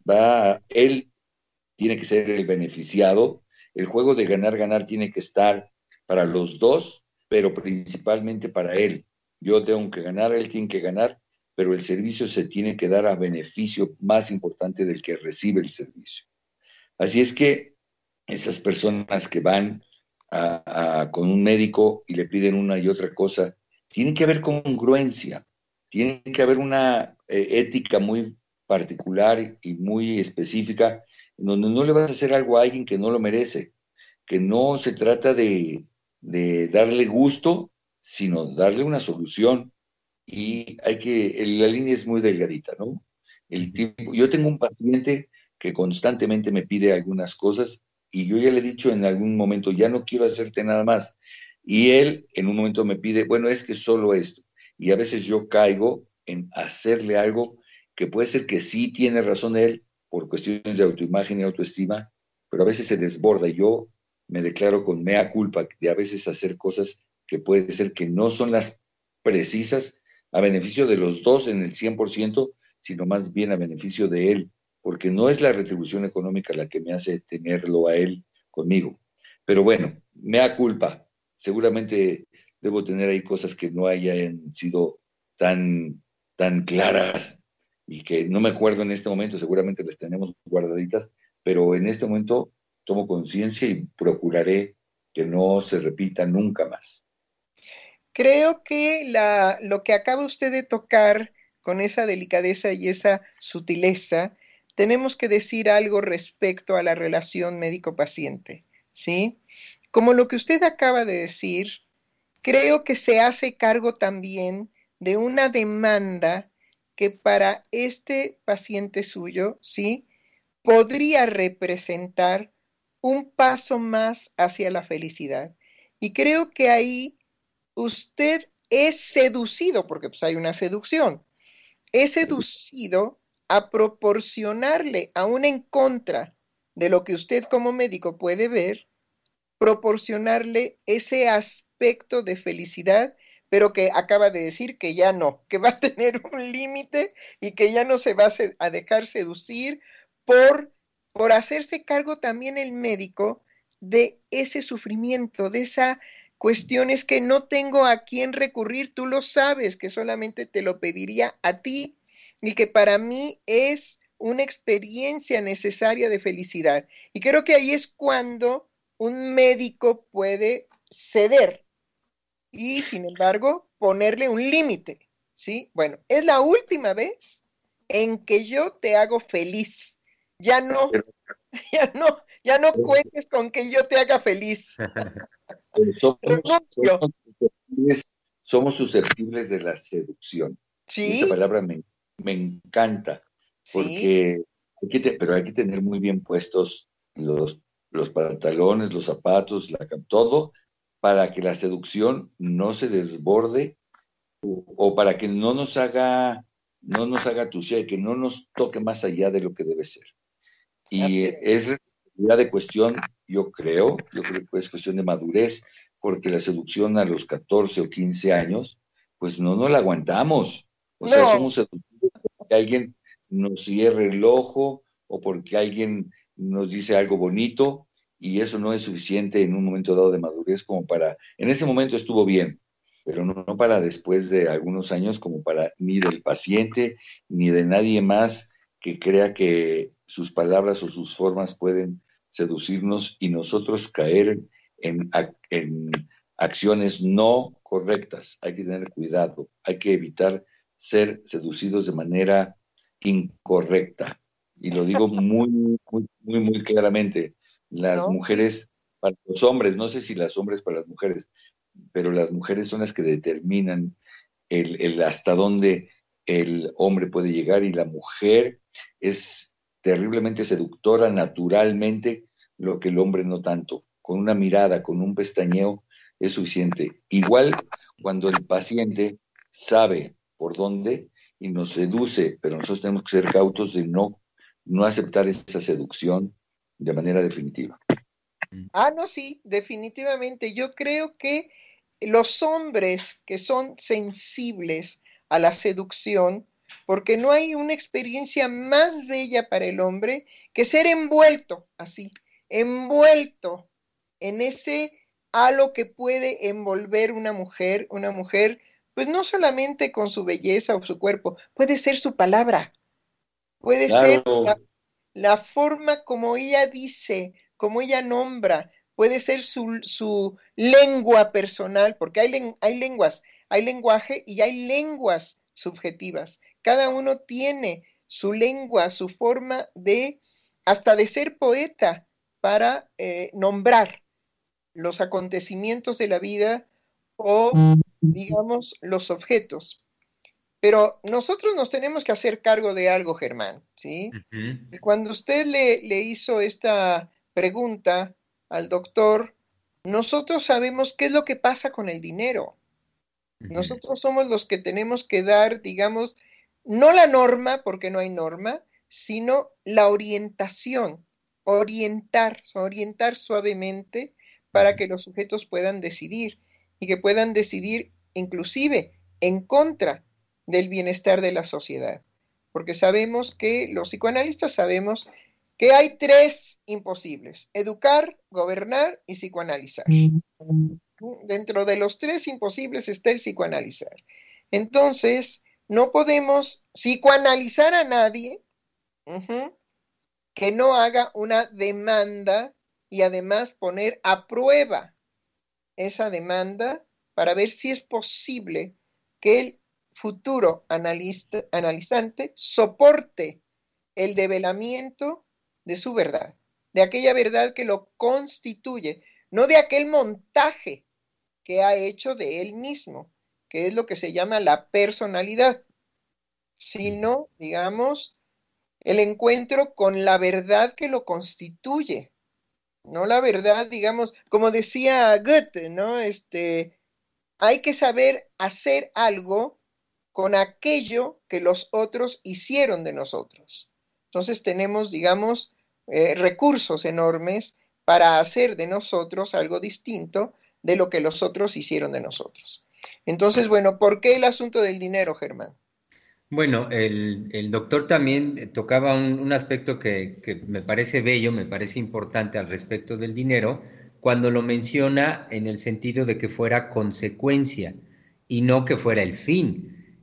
él tiene que ser el beneficiado. El juego de ganar, ganar tiene que estar para los dos, pero principalmente para él. Yo tengo que ganar, él tiene que ganar, pero el servicio se tiene que dar a beneficio más importante del que recibe el servicio. Así es que esas personas que van con un médico y le piden una y otra cosa, tiene que haber congruencia, tiene que haber una ética muy particular y muy específica, en donde no le vas a hacer algo a alguien que no lo merece, que no se trata de darle gusto, sino darle una solución. Y la línea es muy delgadita, ¿no? Yo tengo un paciente que constantemente me pide algunas cosas y yo ya le he dicho en algún momento, ya no quiero hacerte nada más. Y él en un momento me pide, bueno, es que solo esto. Y a veces yo caigo en hacerle algo que puede ser que sí tiene razón él por cuestiones de autoimagen y autoestima, pero a veces se desborda y yo me declaro con mea culpa de a veces hacer cosas que puede ser que no son las precisas a beneficio de los dos en el 100%, sino más bien a beneficio de él, porque no es la retribución económica la que me hace tenerlo a él conmigo. Pero bueno, mea culpa. Seguramente debo tener ahí cosas que no hayan sido tan claras y que no me acuerdo en este momento, seguramente las tenemos guardaditas, pero en este momento tomo conciencia y procuraré que no se repita nunca más. Creo que lo que acaba usted de tocar con esa delicadeza y esa sutileza, tenemos que decir algo respecto a la relación médico-paciente, ¿sí? Como lo que usted acaba de decir, creo que se hace cargo también de una demanda que para este paciente suyo, ¿sí? Podría representar un paso más hacia la felicidad. Y creo que ahí usted es seducido, porque pues hay una seducción, es seducido a proporcionarle, aún en contra de lo que usted como médico puede ver, proporcionarle ese aspecto de felicidad, pero que acaba de decir que ya no, que va a tener un límite y que ya no se va a dejar seducir por hacerse cargo también el médico de ese sufrimiento, de esa cuestiones que no tengo a quién recurrir, tú lo sabes, que solamente te lo pediría a ti y que para mí es una experiencia necesaria de felicidad. Y creo que ahí es cuando un médico puede ceder y, sin embargo, ponerle un límite, ¿sí? Bueno, es la última vez en que yo te hago feliz. Ya no, ya no cuentes con que yo te haga feliz. Renuncio. Somos susceptibles de la seducción. Y esa Sí, palabra me encanta, sí, porque pero hay que tener muy bien puestos los pantalones, los zapatos, todo, para que la seducción no se desborde o para que no nos haga touché, que no nos toque más allá de lo que debe ser. Y así es responsabilidad de cuestión, yo creo que es cuestión de madurez, porque la seducción a los 14 o 15 años, pues no la aguantamos. O sea, No, somos seducidos porque alguien nos cierre el ojo o porque alguien nos dice algo bonito y eso no es suficiente en un momento dado de madurez como para, en ese momento estuvo bien, pero no para después de algunos años como para ni del paciente ni de nadie más que crea que sus palabras o sus formas pueden seducirnos y nosotros caer en acciones no correctas. Hay que tener cuidado, hay que evitar ser seducidos de manera incorrecta. Y lo digo muy, muy, muy, muy claramente. Las no, mujeres, para los hombres, no sé si las hombres para las mujeres, pero las mujeres son las que determinan el hasta dónde el hombre puede llegar y la mujer es terriblemente seductora naturalmente, lo que el hombre no tanto. Con una mirada, con un pestañeo es suficiente. Igual cuando el paciente sabe por dónde y nos seduce, pero nosotros tenemos que ser cautos de no aceptar esa seducción de manera definitiva. no, sí, definitivamente. Yo creo que los hombres que son sensibles a la seducción, porque no hay una experiencia más bella para el hombre que ser envuelto así, envuelto en ese halo que puede envolver una mujer, pues no solamente con su belleza o su cuerpo, puede ser su palabra, puede ser Claro, la forma como ella dice, como ella nombra, puede ser su lengua personal, porque hay lenguas, hay lenguaje y hay lenguas subjetivas. Cada uno tiene su lengua, su forma de, hasta de ser poeta para nombrar los acontecimientos de la vida o, digamos, los objetos. Pero nosotros nos tenemos que hacer cargo de algo, Germán, ¿sí? Ujú, Y cuando usted le hizo esta pregunta al doctor, nosotros sabemos qué es lo que pasa con el dinero. ujú. Nosotros somos los que tenemos que dar, digamos, no la norma, porque no hay norma, sino la orientación, orientar suavemente para que los sujetos puedan decidir y que puedan decidir inclusive en contra del bienestar de la sociedad. Porque sabemos que los psicoanalistas sabemos que hay tres imposibles: educar, gobernar y psicoanalizar. Dentro de los tres imposibles está el psicoanalizar. Entonces, no podemos psicoanalizar a nadie que no haga una demanda y además poner a prueba esa demanda para ver si es posible que el futuro analizante soporte el develamiento de su verdad, de aquella verdad que lo constituye, no de aquel montaje que ha hecho de él mismo, que es lo que se llama la personalidad, sino, digamos, el encuentro con la verdad que lo constituye, no la verdad, digamos, como decía Goethe, ¿no? Hay que saber hacer algo con aquello que los otros hicieron de nosotros. Entonces tenemos, digamos, recursos enormes para hacer de nosotros algo distinto de lo que los otros hicieron de nosotros. Entonces, bueno, ¿por qué el asunto del dinero, Germán? Bueno, el doctor también tocaba un aspecto que me parece bello, me parece importante al respecto del dinero, cuando lo menciona en el sentido de que fuera consecuencia y no que fuera el fin.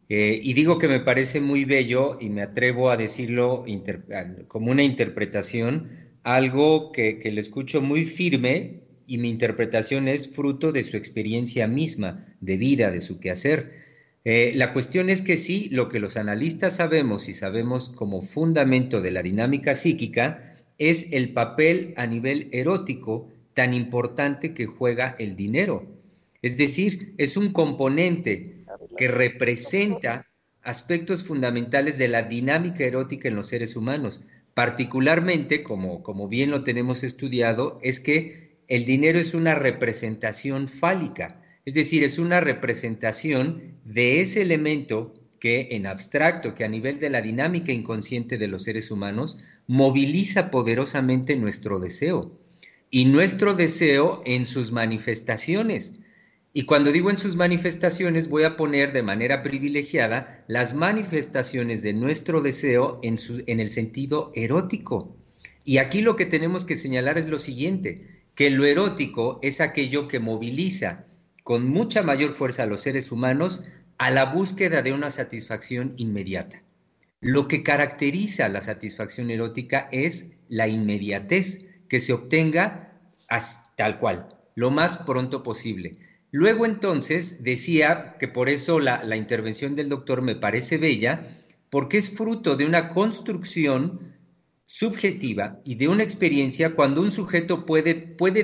Y digo que me parece muy bello y me atrevo a decirlo como una interpretación, algo que le escucho muy firme y mi interpretación es fruto de su experiencia misma, de vida, de su quehacer. La cuestión es que sí, lo que los analistas sabemos y sabemos como fundamento de la dinámica psíquica es el papel a nivel erótico tan importante que juega el dinero. Es decir, es un componente que representa aspectos fundamentales de la dinámica erótica en los seres humanos. Particularmente, como bien lo tenemos estudiado, es que el dinero es una representación fálica, es decir, es una representación de ese elemento que en abstracto, que a nivel de la dinámica inconsciente de los seres humanos, moviliza poderosamente nuestro deseo. Y nuestro deseo en sus manifestaciones. Y cuando digo en sus manifestaciones, voy a poner de manera privilegiada las manifestaciones de nuestro deseo en el sentido erótico. Y aquí lo que tenemos que señalar es lo siguiente, que lo erótico es aquello que moviliza con mucha mayor fuerza a los seres humanos a la búsqueda de una satisfacción inmediata. Lo que caracteriza la satisfacción erótica es la inmediatez, que se obtenga tal cual, lo más pronto posible. Luego entonces decía que por eso la intervención del doctor me parece bella, porque es fruto de una construcción subjetiva y de una experiencia cuando un sujeto puede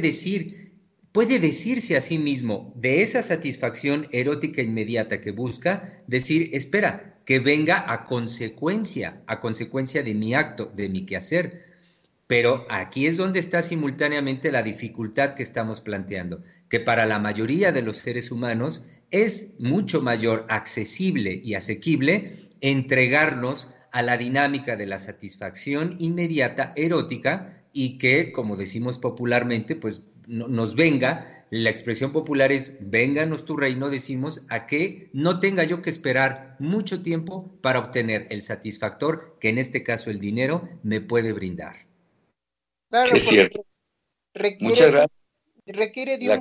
decirse a sí mismo de esa satisfacción erótica inmediata que busca, decir, espera, que venga a consecuencia de mi acto, de mi quehacer. Pero aquí es donde está simultáneamente la dificultad que estamos planteando, que para la mayoría de los seres humanos es mucho mayor accesible y asequible entregarnos a la dinámica de la satisfacción inmediata erótica y que, como decimos popularmente, pues nos venga, la expresión popular es vénganos tu reino, decimos, a que no tenga yo que esperar mucho tiempo para obtener el satisfactor que en este caso el dinero me puede brindar. Claro, es cierto. Muchas gracias. Requiere de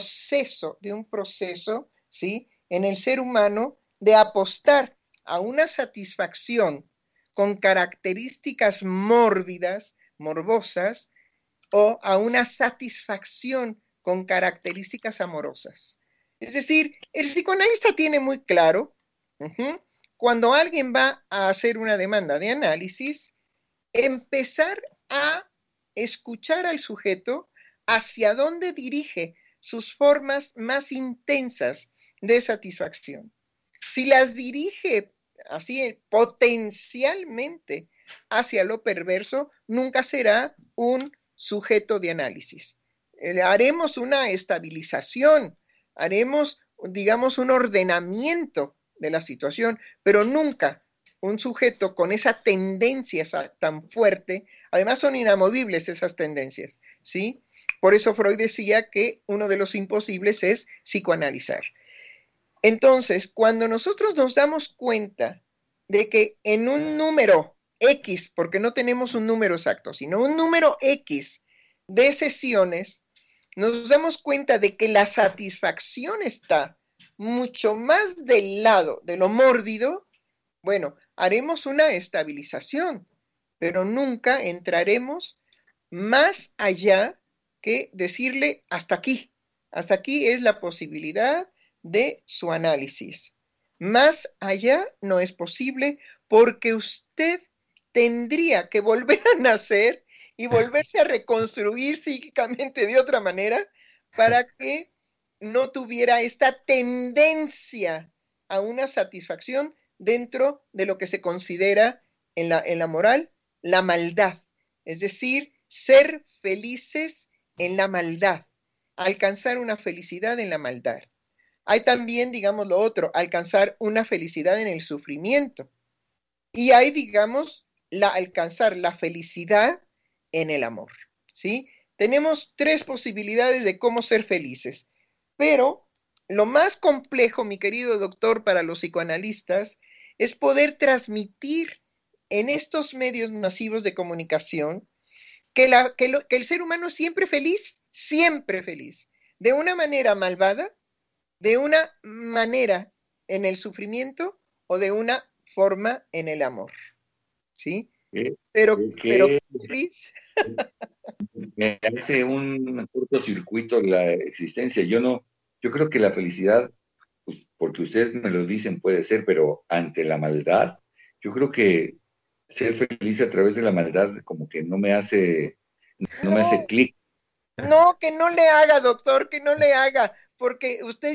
un proceso, ¿sí? En el ser humano de apostar a una satisfacción con características mórbidas, morbosas, o a una satisfacción con características amorosas. Es decir, el psicoanalista tiene muy claro, cuando alguien va a hacer una demanda de análisis, empezar a escuchar al sujeto hacia dónde dirige sus formas más intensas de satisfacción. Si las dirige así potencialmente hacia lo perverso, nunca será un sujeto de análisis. Haremos una estabilización, haremos, digamos, un ordenamiento de la situación, pero nunca un sujeto con esa tendencia tan fuerte, además son inamovibles esas tendencias, ¿sí? Por eso Freud decía que uno de los imposibles es psicoanalizar. Entonces, cuando nosotros nos damos cuenta de que en un número X, porque no tenemos un número exacto, sino un número X de sesiones, nos damos cuenta de que la satisfacción está mucho más del lado de lo mórbido, bueno, haremos una estabilización, pero nunca entraremos más allá que decirle hasta aquí. Hasta aquí es la posibilidad de su análisis. Más allá no es posible porque usted tendría que volver a nacer y volverse a reconstruir psíquicamente de otra manera para que no tuviera esta tendencia a una satisfacción dentro de lo que se considera en la moral la maldad, es decir, ser felices en la maldad, alcanzar una felicidad en la maldad. Hay también, digamos, lo otro, alcanzar una felicidad en el sufrimiento. Y hay, digamos, alcanzar la felicidad en el amor, ¿sí? Tenemos tres posibilidades de cómo ser felices, pero lo más complejo, mi querido doctor, para los psicoanalistas, es poder transmitir en estos medios masivos de comunicación que el ser humano es siempre feliz, de una manera malvada, de una manera en el sufrimiento o de una forma en el amor, ¿sí? Que, Pero, que Cris, me hace un cortocircuito la existencia. Yo creo que la felicidad, pues, porque ustedes me lo dicen, puede ser, pero ante la maldad, yo creo que ser feliz a través de la maldad como que no me hace no, clic. no, que no le haga, doctor, que no le haga, porque usted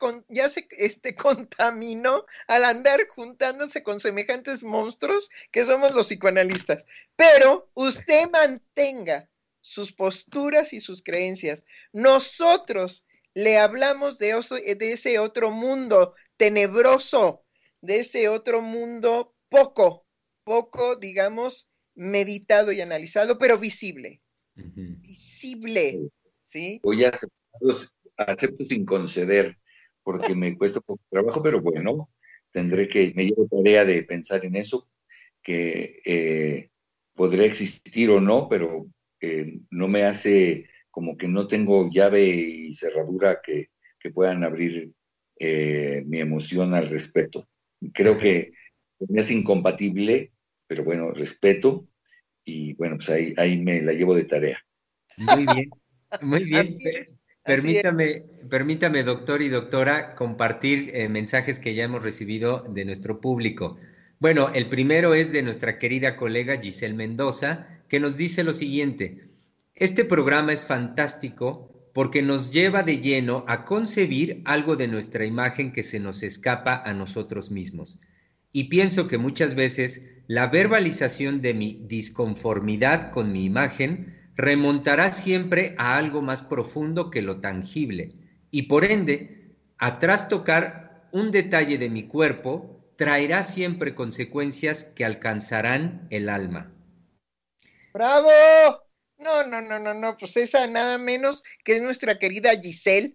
contaminó al andar juntándose con semejantes monstruos que somos los psicoanalistas. Pero usted mantenga sus posturas y sus creencias. Nosotros le hablamos de ese otro mundo tenebroso, de ese otro mundo poco, digamos, meditado y analizado, pero visible. Visible, ¿sí? Voy a acepto sin conceder, porque me cuesta poco trabajo, pero bueno, me llevo tarea de pensar en eso, que podría existir o no, pero no me hace como que no tengo llave y cerradura que puedan abrir mi emoción al respecto. Creo que me hace incompatible, pero bueno, respeto y bueno, pues ahí me la llevo de tarea. Muy bien, muy bien. Así es, así es. Permítame, doctor y doctora, compartir mensajes que ya hemos recibido de nuestro público. Bueno, el primero es de nuestra querida colega Giselle Mendoza, que nos dice lo siguiente: este programa es fantástico porque nos lleva de lleno a concebir algo de nuestra imagen que se nos escapa a nosotros mismos. Y pienso que muchas veces la verbalización de mi disconformidad con mi imagen remontará siempre a algo más profundo que lo tangible, y por ende, a trastocar un detalle de mi cuerpo, traerá siempre consecuencias que alcanzarán el alma. ¡Bravo! No, pues esa nada menos que es nuestra querida Giselle.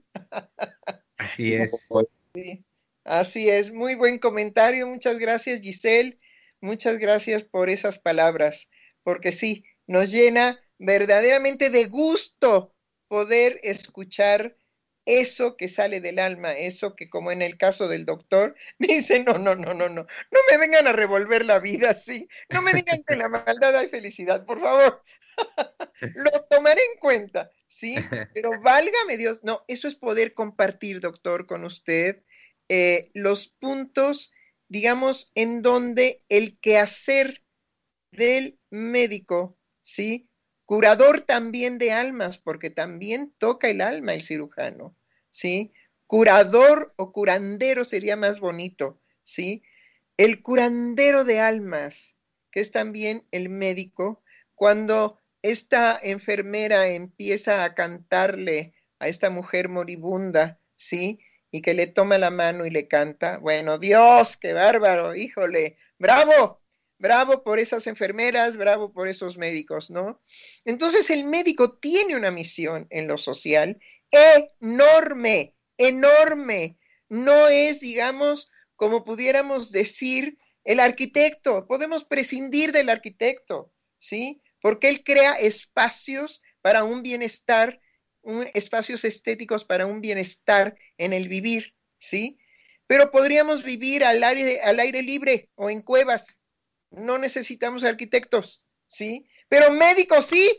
Así es. Sí, así es, muy buen comentario, muchas gracias Giselle, muchas gracias por esas palabras, porque sí, nos llena verdaderamente de gusto poder escuchar eso que sale del alma, eso que como en el caso del doctor, me dice, no me vengan a revolver la vida así, no me digan que en la maldad hay felicidad, por favor, lo tomaré en cuenta, ¿sí? Pero válgame Dios, no, eso es poder compartir, doctor, con usted los puntos, digamos, en donde el quehacer del médico, ¿sí? Curador también de almas, porque también toca el alma el cirujano, ¿sí? Curador o curandero sería más bonito, ¿sí? El curandero de almas, que es también el médico, cuando esta enfermera empieza a cantarle a esta mujer moribunda, ¿sí? Y que le toma la mano y le canta, bueno, Dios, qué bárbaro, híjole, bravo, bravo por esas enfermeras, bravo por esos médicos, ¿no? Entonces el médico tiene una misión en lo social enorme, enorme. No es, digamos, como pudiéramos decir, el arquitecto, podemos prescindir del arquitecto, ¿sí? Porque él crea espacios para un bienestar, espacios estéticos para un bienestar en el vivir, ¿sí? Pero podríamos vivir al aire libre o en cuevas, no necesitamos arquitectos, ¿sí? Pero médicos sí,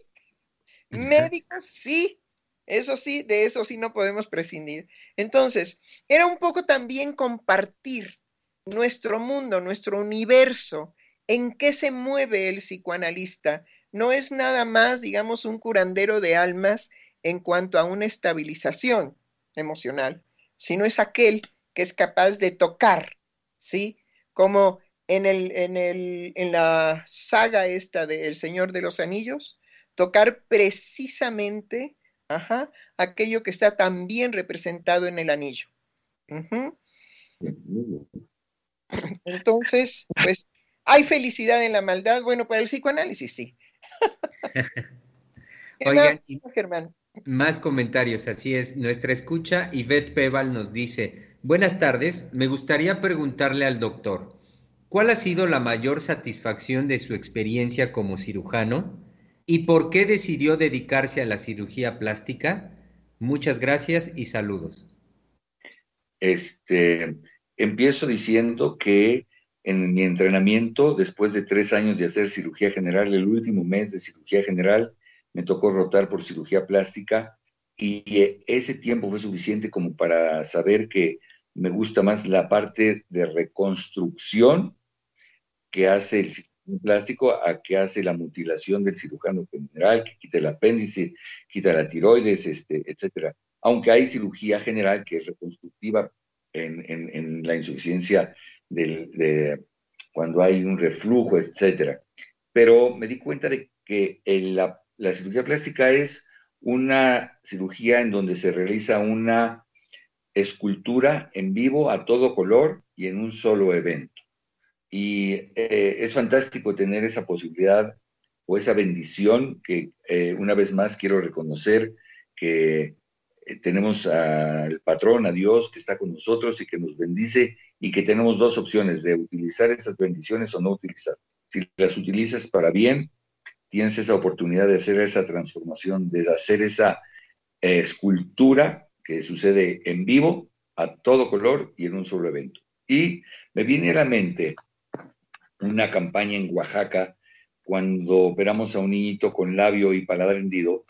médicos sí, eso sí, de eso sí no podemos prescindir. Entonces, era un poco también compartir nuestro mundo, nuestro universo, en qué se mueve el psicoanalista. No es nada más, digamos, un curandero de almas en cuanto a una estabilización emocional, sino es aquel que es capaz de tocar, ¿sí? Como en la saga esta de El Señor de los Anillos, tocar precisamente, ajá, aquello que está tan bien representado en el anillo. Uh-huh. Entonces, pues, ¿hay felicidad en la maldad? Bueno, para el psicoanálisis sí. ¿Qué más, Oigan, Germán? más comentarios, así es. Nuestra escucha, Ivette Peval, nos dice: buenas tardes, me gustaría preguntarle al doctor, ¿cuál ha sido la mayor satisfacción de su experiencia como cirujano y por qué decidió dedicarse a la cirugía plástica? Muchas gracias y saludos. empiezo diciendo que en mi entrenamiento, después de 3 años de hacer cirugía general, el último mes de cirugía general, me tocó rotar por cirugía plástica y ese tiempo fue suficiente como para saber que me gusta más la parte de reconstrucción que hace el cirujano plástico a que hace la mutilación del cirujano general, que quita el apéndice, quita la tiroides, etcétera. Aunque hay cirugía general que es reconstructiva en la insuficiencia cuando hay un reflujo, etcétera. Pero me di cuenta de que la cirugía plástica es una cirugía en donde se realiza una escultura en vivo a todo color y en un solo evento. Y es fantástico tener esa posibilidad o esa bendición que una vez más quiero reconocer que tenemos al patrón, a Dios, que está con nosotros y que nos bendice y que tenemos dos opciones de utilizar esas bendiciones o no utilizar. Si las utilizas para bien, tienes esa oportunidad de hacer esa transformación, de hacer esa escultura que sucede en vivo, a todo color y en un solo evento. Y me viene a la mente una campaña en Oaxaca cuando operamos a un niñito con labio y paladar hendido,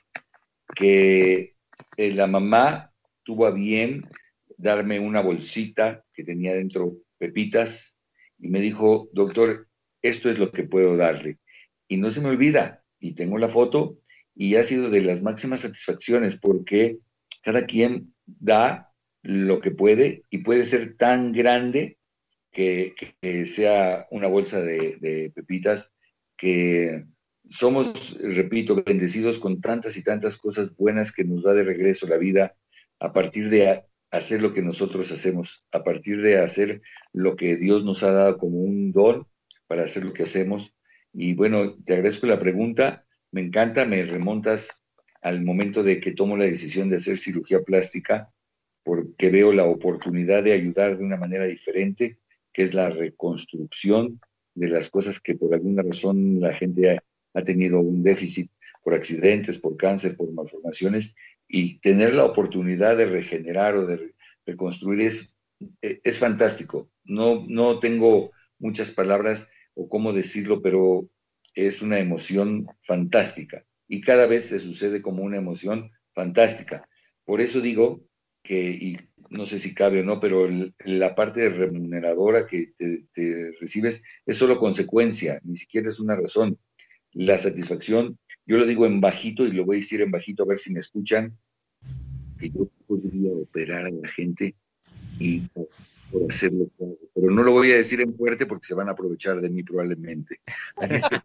que la mamá tuvo a bien darme una bolsita que tenía dentro pepitas y me dijo, doctor, esto es lo que puedo darle. Y no se me olvida, y tengo la foto, y ha sido de las máximas satisfacciones porque cada quien da lo que puede y puede ser tan grande que sea una bolsa de pepitas, que somos, repito, bendecidos con tantas y tantas cosas buenas que nos da de regreso la vida a partir de hacer lo que nosotros hacemos, a partir de hacer lo que Dios nos ha dado como un don para hacer lo que hacemos. Y bueno, te agradezco la pregunta, me encanta, me remontas al momento de que tomo la decisión de hacer cirugía plástica, porque veo la oportunidad de ayudar de una manera diferente, que es la reconstrucción de las cosas que por alguna razón la gente ha tenido un déficit por accidentes, por cáncer, por malformaciones, y tener la oportunidad de regenerar o de reconstruir es fantástico. No tengo muchas palabras o cómo decirlo, pero es una emoción fantástica y cada vez se sucede como una emoción fantástica. Por eso digo que, y no sé si cabe o no, pero la parte remuneradora que te recibes es solo consecuencia, ni siquiera es una razón. La satisfacción, yo lo digo en bajito y lo voy a decir en bajito a ver si me escuchan, que yo podría operar a la gente y por hacer lo que hago, pero no lo voy a decir en fuerte porque se van a aprovechar de mí probablemente. Así es que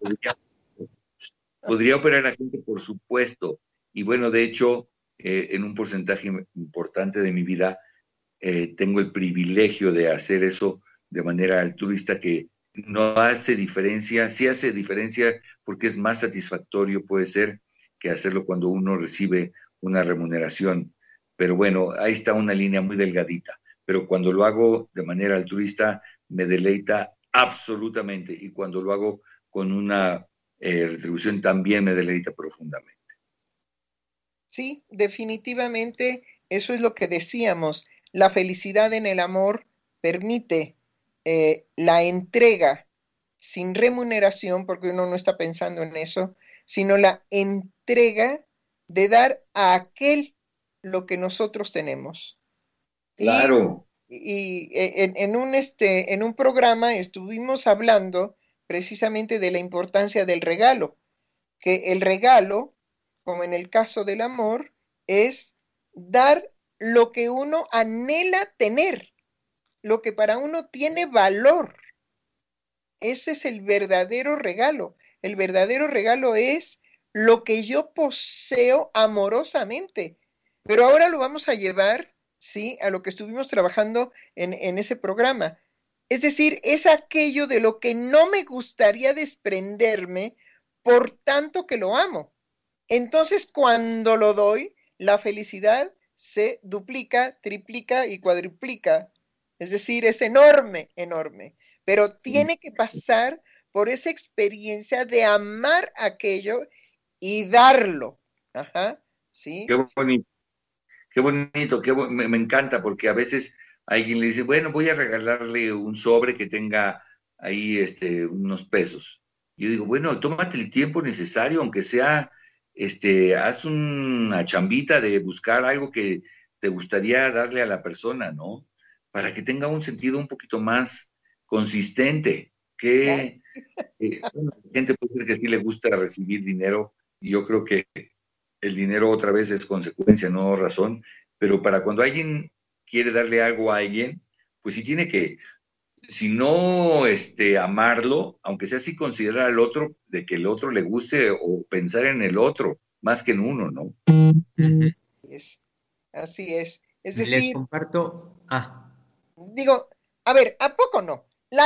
podría operar a la gente, por supuesto, y bueno, de hecho, en un porcentaje importante de mi vida, tengo el privilegio de hacer eso de manera altruista, que no hace diferencia, sí hace diferencia porque es más satisfactorio, puede ser, que hacerlo cuando uno recibe una remuneración. Pero bueno, ahí está una línea muy delgadita. Pero cuando lo hago de manera altruista, me deleita absolutamente. Y cuando lo hago con una retribución, también me deleita profundamente. Sí, definitivamente eso es lo que decíamos. La felicidad en el amor permite la entrega sin remuneración, porque uno no está pensando en eso, sino la entrega de dar a aquel lo que nosotros tenemos. Claro. Y en un programa estuvimos hablando precisamente de la importancia del regalo, que el regalo, como en el caso del amor, es dar lo que uno anhela tener, lo que para uno tiene valor. Ese es el verdadero regalo. El verdadero regalo es lo que yo poseo amorosamente. Pero ahora lo vamos a llevar, ¿sí?, a lo que estuvimos trabajando en ese programa. Es decir, es aquello de lo que no me gustaría desprenderme por tanto que lo amo. Entonces, cuando lo doy, la felicidad se duplica, triplica y cuadruplica. Es decir, es enorme, enorme. Pero tiene que pasar por esa experiencia de amar aquello y darlo. Ajá, ¿sí? Qué bonito, me encanta, porque a veces alguien le dice, bueno, voy a regalarle un sobre que tenga ahí unos pesos. Yo digo, bueno, tómate el tiempo necesario, aunque sea, haz una chambita de buscar algo que te gustaría darle a la persona, ¿no? Para que tenga un sentido un poquito más consistente. Que bueno, la gente puede decir que sí le gusta recibir dinero, y yo creo que el dinero otra vez es consecuencia, no razón, pero para cuando alguien quiere darle algo a alguien, pues sí tiene que, si no amarlo, aunque sea así considerar al otro, de que el otro le guste o pensar en el otro, más que en uno, ¿no? Ujú. Así es. Es Les decir, comparto. digo, a ver, ¿a poco no?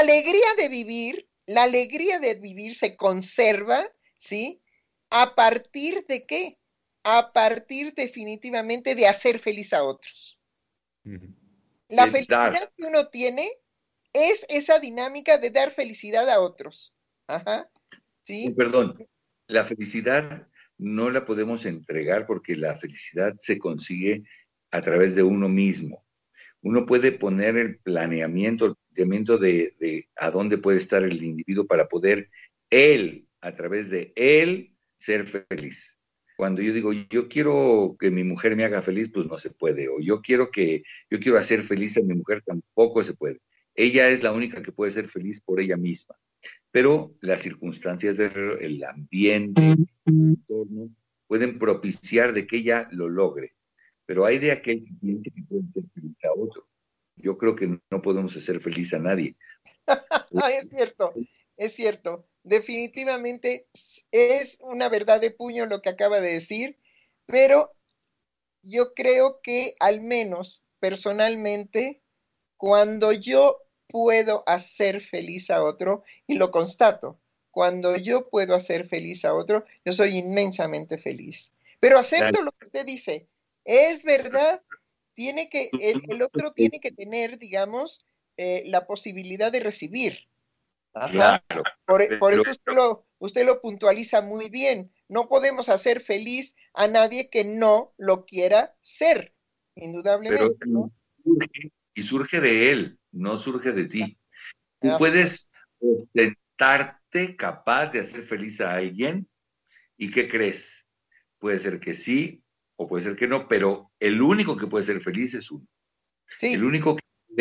La alegría de vivir se conserva, ¿sí? ¿A partir de qué? A partir definitivamente de hacer feliz a otros. Ujú. La De dar. felicidad que uno tiene es esa dinámica de dar felicidad a otros. Ajá, ¿sí? Perdón, la felicidad no la podemos entregar porque la felicidad se consigue a través de uno mismo. Uno puede poner el planteamiento de a dónde puede estar el individuo para poder él, a través de él, ser feliz. Cuando yo digo, yo quiero que mi mujer me haga feliz, pues no se puede. O yo quiero hacer feliz a mi mujer, tampoco se puede. Ella es la única que puede ser feliz por ella misma. Pero las circunstancias del ambiente, el entorno, pueden propiciar de que ella lo logre. Pero hay de aquel que piensa que puede ser feliz a otro. Yo creo que no podemos hacer feliz a nadie. Es cierto, es cierto. Definitivamente es una verdad de puño lo que acaba de decir, pero yo creo que al menos personalmente, cuando yo puedo hacer feliz a otro, y lo constato, cuando yo puedo hacer feliz a otro, yo soy inmensamente feliz. Pero acepto lo que usted dice, es verdad, el otro tiene que tener, digamos, la posibilidad de recibir. Ajá. Claro, Por pero eso usted lo puntualiza muy bien. No podemos hacer feliz a nadie que no lo quiera ser, pero indudablemente, ¿no? surge de él, no surge de ti. Tú Así es. puedes ostentarte capaz de hacer feliz a alguien, ¿y qué crees? Puede ser que sí o puede ser que no, pero el único que puede ser feliz es uno. El Sí, único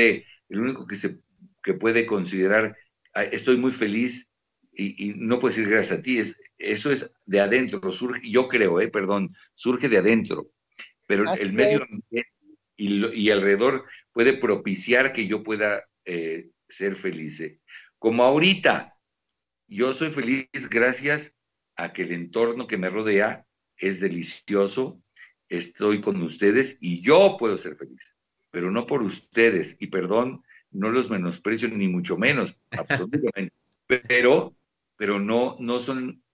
que puede considerar, estoy muy feliz y no puede decir gracias a ti, eso es de adentro, surge, yo creo, perdón, surge de adentro, pero así el es. medio ambiente y alrededor puede propiciar que yo pueda ser feliz. Como ahorita, yo soy feliz gracias a que el entorno que me rodea es delicioso, estoy con ustedes y yo puedo ser feliz, pero no por ustedes. Y perdón, no los menosprecio ni mucho menos, absolutamente. Pero, pero no son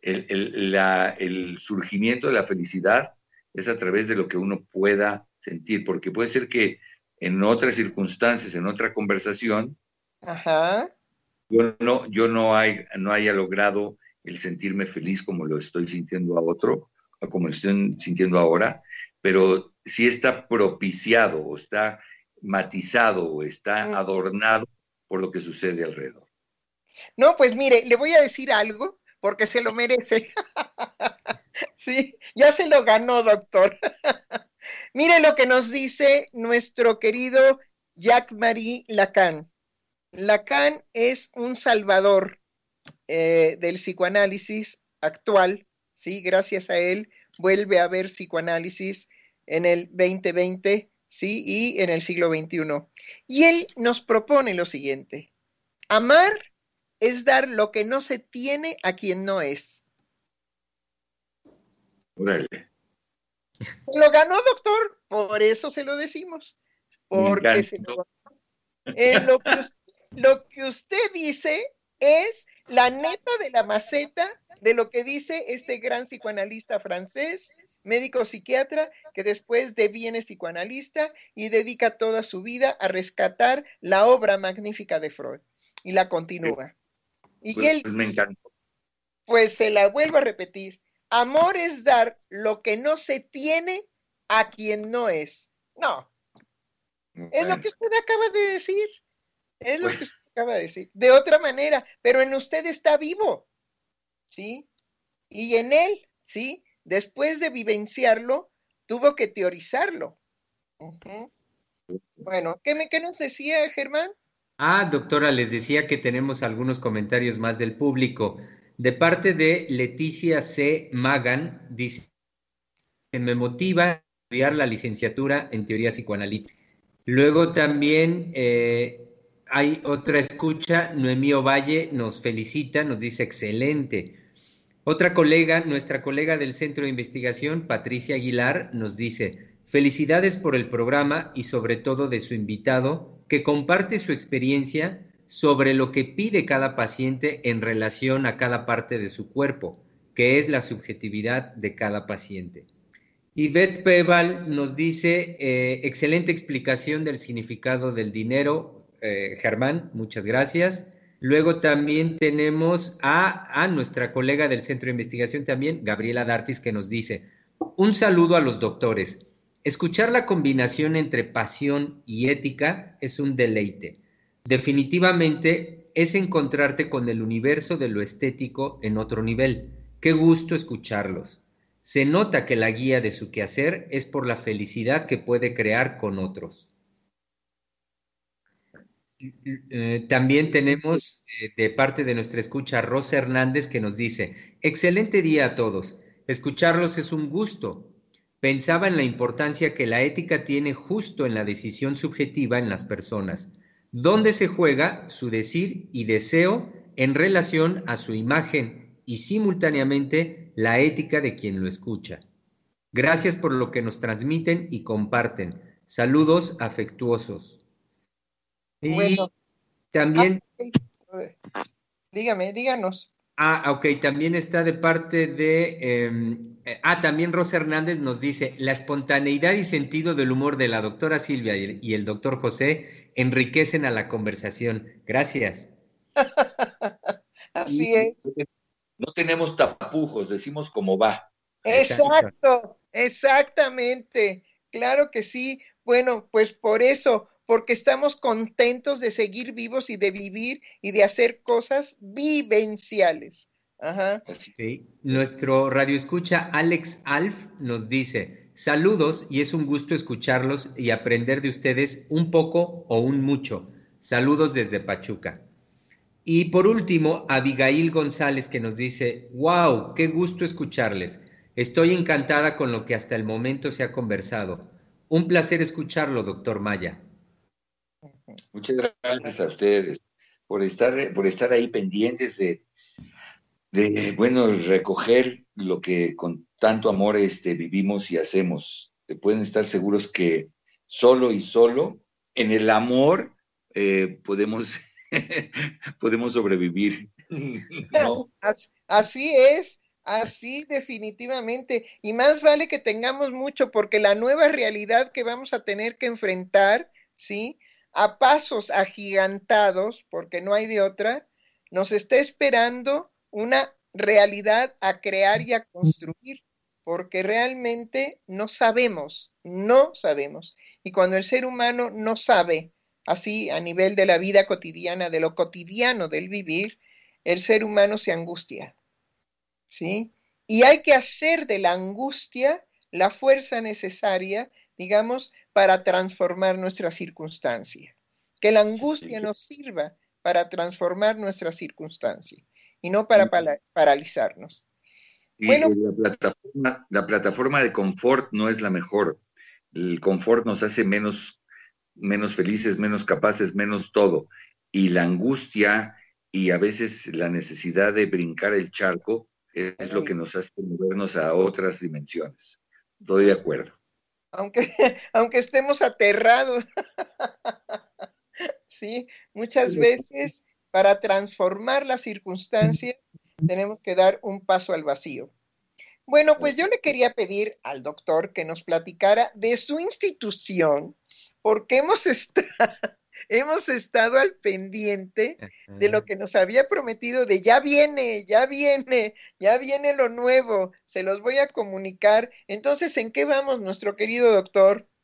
el surgimiento de la felicidad es a través de lo que uno pueda sentir, porque puede ser que en otras circunstancias, en otra conversación, Ajá. yo no haya logrado el sentirme feliz como lo estoy sintiendo a otro, o como lo estoy sintiendo ahora, pero sí está propiciado o está matizado o está Mm. adornado por lo que sucede alrededor. No, pues mire, le voy a decir algo porque se lo merece. Sí, ya se lo ganó, doctor. Mire lo que nos dice nuestro querido Jacques-Marie Lacan. Lacan es un salvador del psicoanálisis actual, ¿sí? Gracias a él vuelve a haber psicoanálisis en el 2020, ¿sí? Y en el siglo XXI. Y él nos propone lo siguiente: amar es dar lo que no se tiene a quien no es. Órale, Lo ganó, doctor, por eso se lo decimos, me porque se encanta. lo lo que usted dice es la neta de la maceta de lo que dice este gran psicoanalista francés, médico psiquiatra, que después deviene psicoanalista y dedica toda su vida a rescatar la obra magnífica de Freud y la continúa. Y Pues él, me encanta. pues se la vuelvo a repetir, amor es dar lo que no se tiene a quien no es. No, Es lo Bueno, que usted acaba de decir. Es lo bueno, que usted acaba de decir. De otra manera, pero en usted está vivo, ¿sí? Y en él, ¿sí? Después de vivenciarlo, tuvo que teorizarlo. Ujú. Bueno, ¿qué nos decía Germán? Ah, doctora, les decía que tenemos algunos comentarios más del público. De parte de Leticia C. Magan, dice, me motiva a estudiar la licenciatura en teoría psicoanalítica. Luego también hay otra escucha, Noemí Ovalle nos felicita, nos dice excelente. Otra colega, nuestra colega del Centro de Investigación, Patricia Aguilar, nos dice, felicidades por el programa y sobre todo de su invitado, que comparte su experiencia sobre lo que pide cada paciente en relación a cada parte de su cuerpo, que es la subjetividad de cada paciente. Yvette Peval nos dice, excelente explicación del significado del dinero, Germán, muchas gracias. Luego también tenemos a nuestra colega del Centro de Investigación también, Gabriela Dartis, que nos dice, un saludo a los doctores. Escuchar la combinación entre pasión y ética es un deleite. Definitivamente es encontrarte con el universo de lo estético en otro nivel. Qué gusto escucharlos. Se nota que la guía de su quehacer es por la felicidad que puede crear con otros. También tenemos de parte de nuestra escucha Rosa Hernández que nos dice, excelente día a todos. Escucharlos es un gusto. Pensaba en la importancia que la ética tiene justo en la decisión subjetiva en las personas, donde se juega su decir y deseo en relación a su imagen y simultáneamente la ética de quien lo escucha. Gracias por lo que nos transmiten y comparten. Saludos afectuosos. Y Bueno, también, ok. A ver, dígame, díganos. ok, también está de parte de, también Rosa Hernández nos dice, la espontaneidad y sentido del humor de la doctora Silvia y el doctor José enriquecen a la conversación. Gracias. Y, Así es. no tenemos tapujos, decimos cómo va. exacto. Exacto, exactamente. Claro que sí. Bueno, pues por eso, porque estamos contentos de seguir vivos y de vivir y de hacer cosas vivenciales. Ajá. Así. Sí. Nuestro radioescucha Alex Alf nos dice, saludos y es un gusto escucharlos y aprender de ustedes un poco o un mucho. Saludos desde Pachuca. Y por último, Abigail González que nos dice, wow, qué gusto escucharles. Estoy encantada con lo que hasta el momento se ha conversado. Un placer escucharlo, doctor Maya. Muchas gracias a ustedes por estar ahí pendientes bueno, recoger lo que con tanto amor vivimos y hacemos. Pueden estar seguros que solo y solo en el amor podemos, podemos sobrevivir. ¿No? Así es, así definitivamente. Y más vale que tengamos mucho porque la nueva realidad que vamos a tener que enfrentar, ¿sí? A pasos agigantados, porque no hay de otra, nos está esperando una realidad a crear y a construir, porque realmente no sabemos, no sabemos. Y cuando el ser humano no sabe, así a nivel de la vida cotidiana, de lo cotidiano del vivir, el ser humano se angustia, ¿sí? Y hay que hacer de la angustia la fuerza necesaria, digamos, para transformar nuestra circunstancia. Que la angustia nos sirva para transformar nuestra circunstancia y no para paralizarnos. Y Bueno, la plataforma de confort no es la mejor. El confort nos hace menos felices, menos capaces, menos todo. Y la angustia y a veces la necesidad de brincar el charco es lo que nos hace movernos a otras dimensiones. Estoy de acuerdo. aunque, aunque estemos aterrados, ¿sí? Muchas veces para transformar la circunstancia tenemos que dar un paso al vacío. Bueno, pues yo le quería pedir al doctor que nos platicara de su institución, porque hemos estado al pendiente de lo que nos había prometido de ya viene, ya viene, ya viene lo nuevo, se los voy a comunicar. Entonces, ¿en qué vamos, nuestro querido doctor?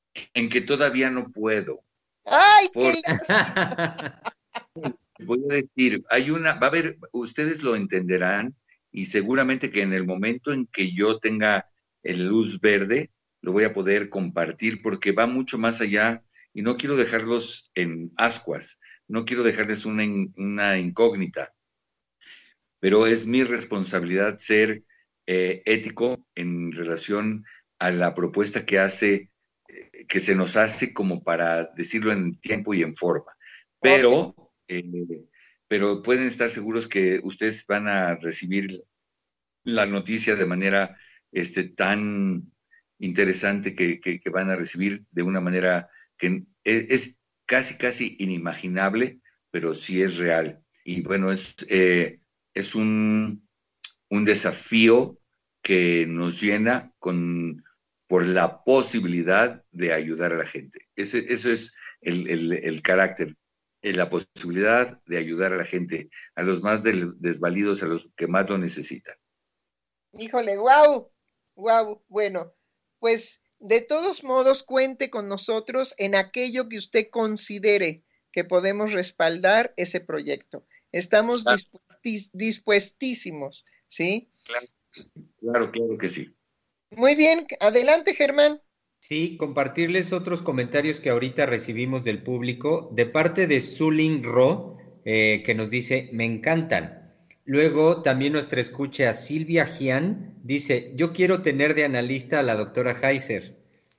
en que todavía no puedo. ¡Ay, Por, qué lástima! voy a decir, va a haber, ustedes lo entenderán y seguramente que en el momento en que yo tenga el luz verde, lo voy a poder compartir porque va mucho más allá y no quiero dejarlos en ascuas, no quiero dejarles una incógnita, pero es mi responsabilidad ser ético en relación a la propuesta que se nos hace como para decirlo en tiempo y en forma. Ok. Pero pueden estar seguros que ustedes van a recibir la noticia de manera tan interesante que van a recibir de una manera que es casi, casi inimaginable, pero sí es real. Y bueno, es un desafío que nos llena por la posibilidad de ayudar a la gente. Eso es el carácter, la posibilidad de ayudar a la gente, a los más desvalidos, a los que más lo necesitan. Híjole, guau, guau. Bueno, pues de todos modos cuente con nosotros en aquello que usted considere que podemos respaldar ese proyecto. Estamos dispuestísimos, ¿sí? Claro, claro, claro que sí. Muy bien, adelante, Germán. Sí, compartirles otros comentarios que ahorita recibimos del público de parte de Zulin Ro, que nos dice, me encantan. Luego también nuestra escucha Silvia Gian dice, yo quiero tener de analista a la doctora Heiser.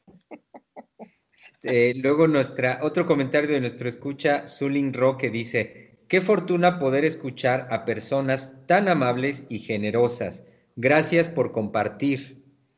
Luego otro comentario de nuestro escucha Zulin Ro que dice, qué fortuna poder escuchar a personas tan amables y generosas. Gracias por compartir.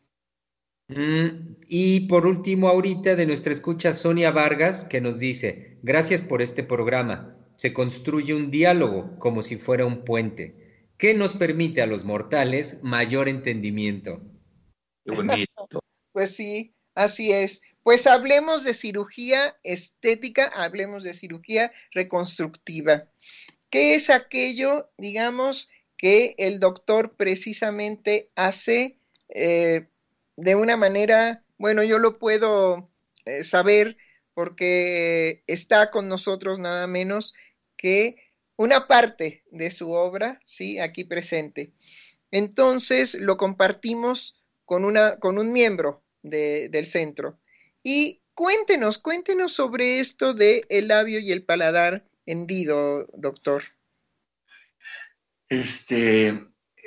Y por último, ahorita de nuestra escucha Sonia Vargas, que nos dice, gracias por este programa. Se construye un diálogo como si fuera un puente, que nos permite a los mortales mayor entendimiento. Qué bonito. Pues sí, así es. Pues hablemos de cirugía estética, hablemos de cirugía reconstructiva. ¿Qué es aquello, digamos, que el doctor precisamente hace de una manera, bueno, yo lo puedo saber porque está con nosotros nada menos que una parte de su obra, sí, aquí presente. Entonces lo compartimos con un miembro del centro. Y cuéntenos sobre esto de el labio y el paladar hendido, doctor. Este,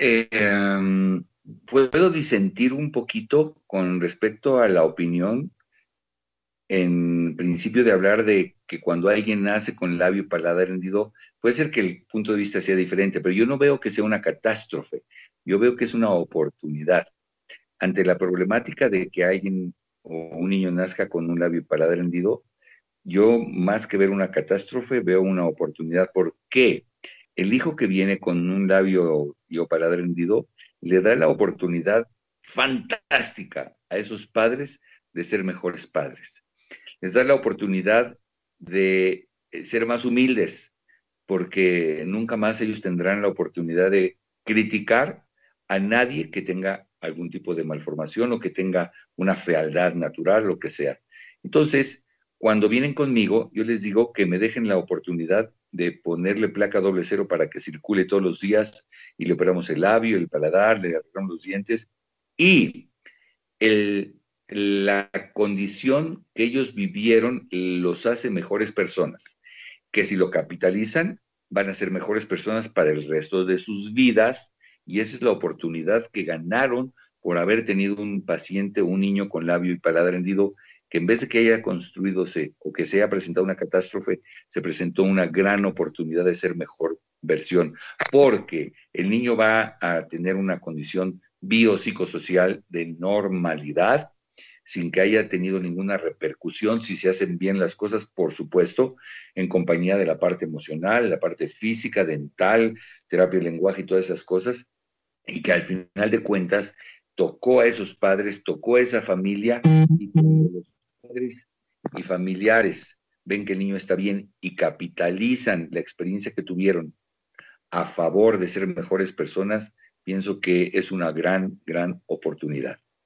puedo disentir un poquito con respecto a la opinión, en principio, de hablar de que cuando alguien nace con labio y paladar hendido, puede ser que el punto de vista sea diferente, pero yo no veo que sea una catástrofe, yo veo que es una oportunidad. Ante la problemática de que alguien o un niño nazca con un labio y paladar hendido, yo más que ver una catástrofe, veo una oportunidad. ¿Por qué? El hijo que viene con un labio y o paladar hendido le da la oportunidad fantástica a esos padres de ser mejores padres. Les da la oportunidad de ser más humildes, porque nunca más ellos tendrán la oportunidad de criticar a nadie que tenga algún tipo de malformación o que tenga una fealdad natural, lo que sea. Entonces, cuando vienen conmigo, yo les digo que me dejen la oportunidad de ponerle placa 00 para que circule todos los días y le operamos el labio, el paladar, le arreglamos los dientes y la condición que ellos vivieron los hace mejores personas, que si lo capitalizan van a ser mejores personas para el resto de sus vidas, y esa es la oportunidad que ganaron por haber tenido un paciente, un niño con labio y paladar hendido, que en vez de que haya construidose o que se haya presentado una catástrofe, se presentó una gran oportunidad de ser mejor versión, porque el niño va a tener una condición biopsicosocial de normalidad, sin que haya tenido ninguna repercusión, si se hacen bien las cosas, por supuesto, en compañía de la parte emocional, la parte física, dental, terapia de lenguaje y todas esas cosas, y que al final de cuentas tocó a esos padres, tocó a esa familia, y cuando los padres y familiares ven que el niño está bien y capitalizan la experiencia que tuvieron a favor de ser mejores personas, pienso que es una gran, gran oportunidad.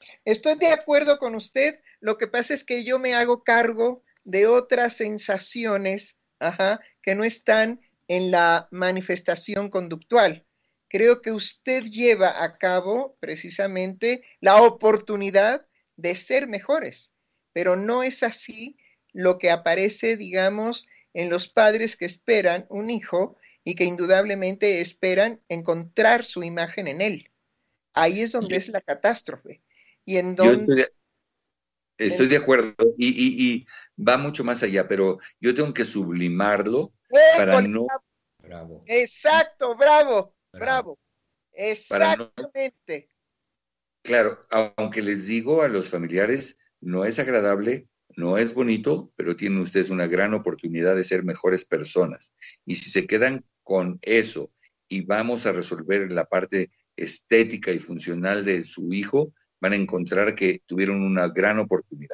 Estoy de acuerdo con usted, lo que pasa es que yo me hago cargo de otras sensaciones, que no están en la manifestación conductual. Creo que usted lleva a cabo precisamente la oportunidad de ser mejores, pero no es así lo que aparece, digamos, en los padres que esperan un hijo y que indudablemente esperan encontrar su imagen en él. Ahí es donde Yo, es la catástrofe. Y en yo donde... estoy de acuerdo y va mucho más allá, pero yo tengo que sublimarlo para ¡École! no, Bravo, Exacto, bravo, bravo. bravo. para no, Exactamente. claro, aunque les digo a los familiares, no es agradable, no es bonito, pero tienen ustedes una gran oportunidad de ser mejores personas. Y si se quedan con eso y vamos a resolver la parte estética y funcional de su hijo, van a encontrar que tuvieron una gran oportunidad.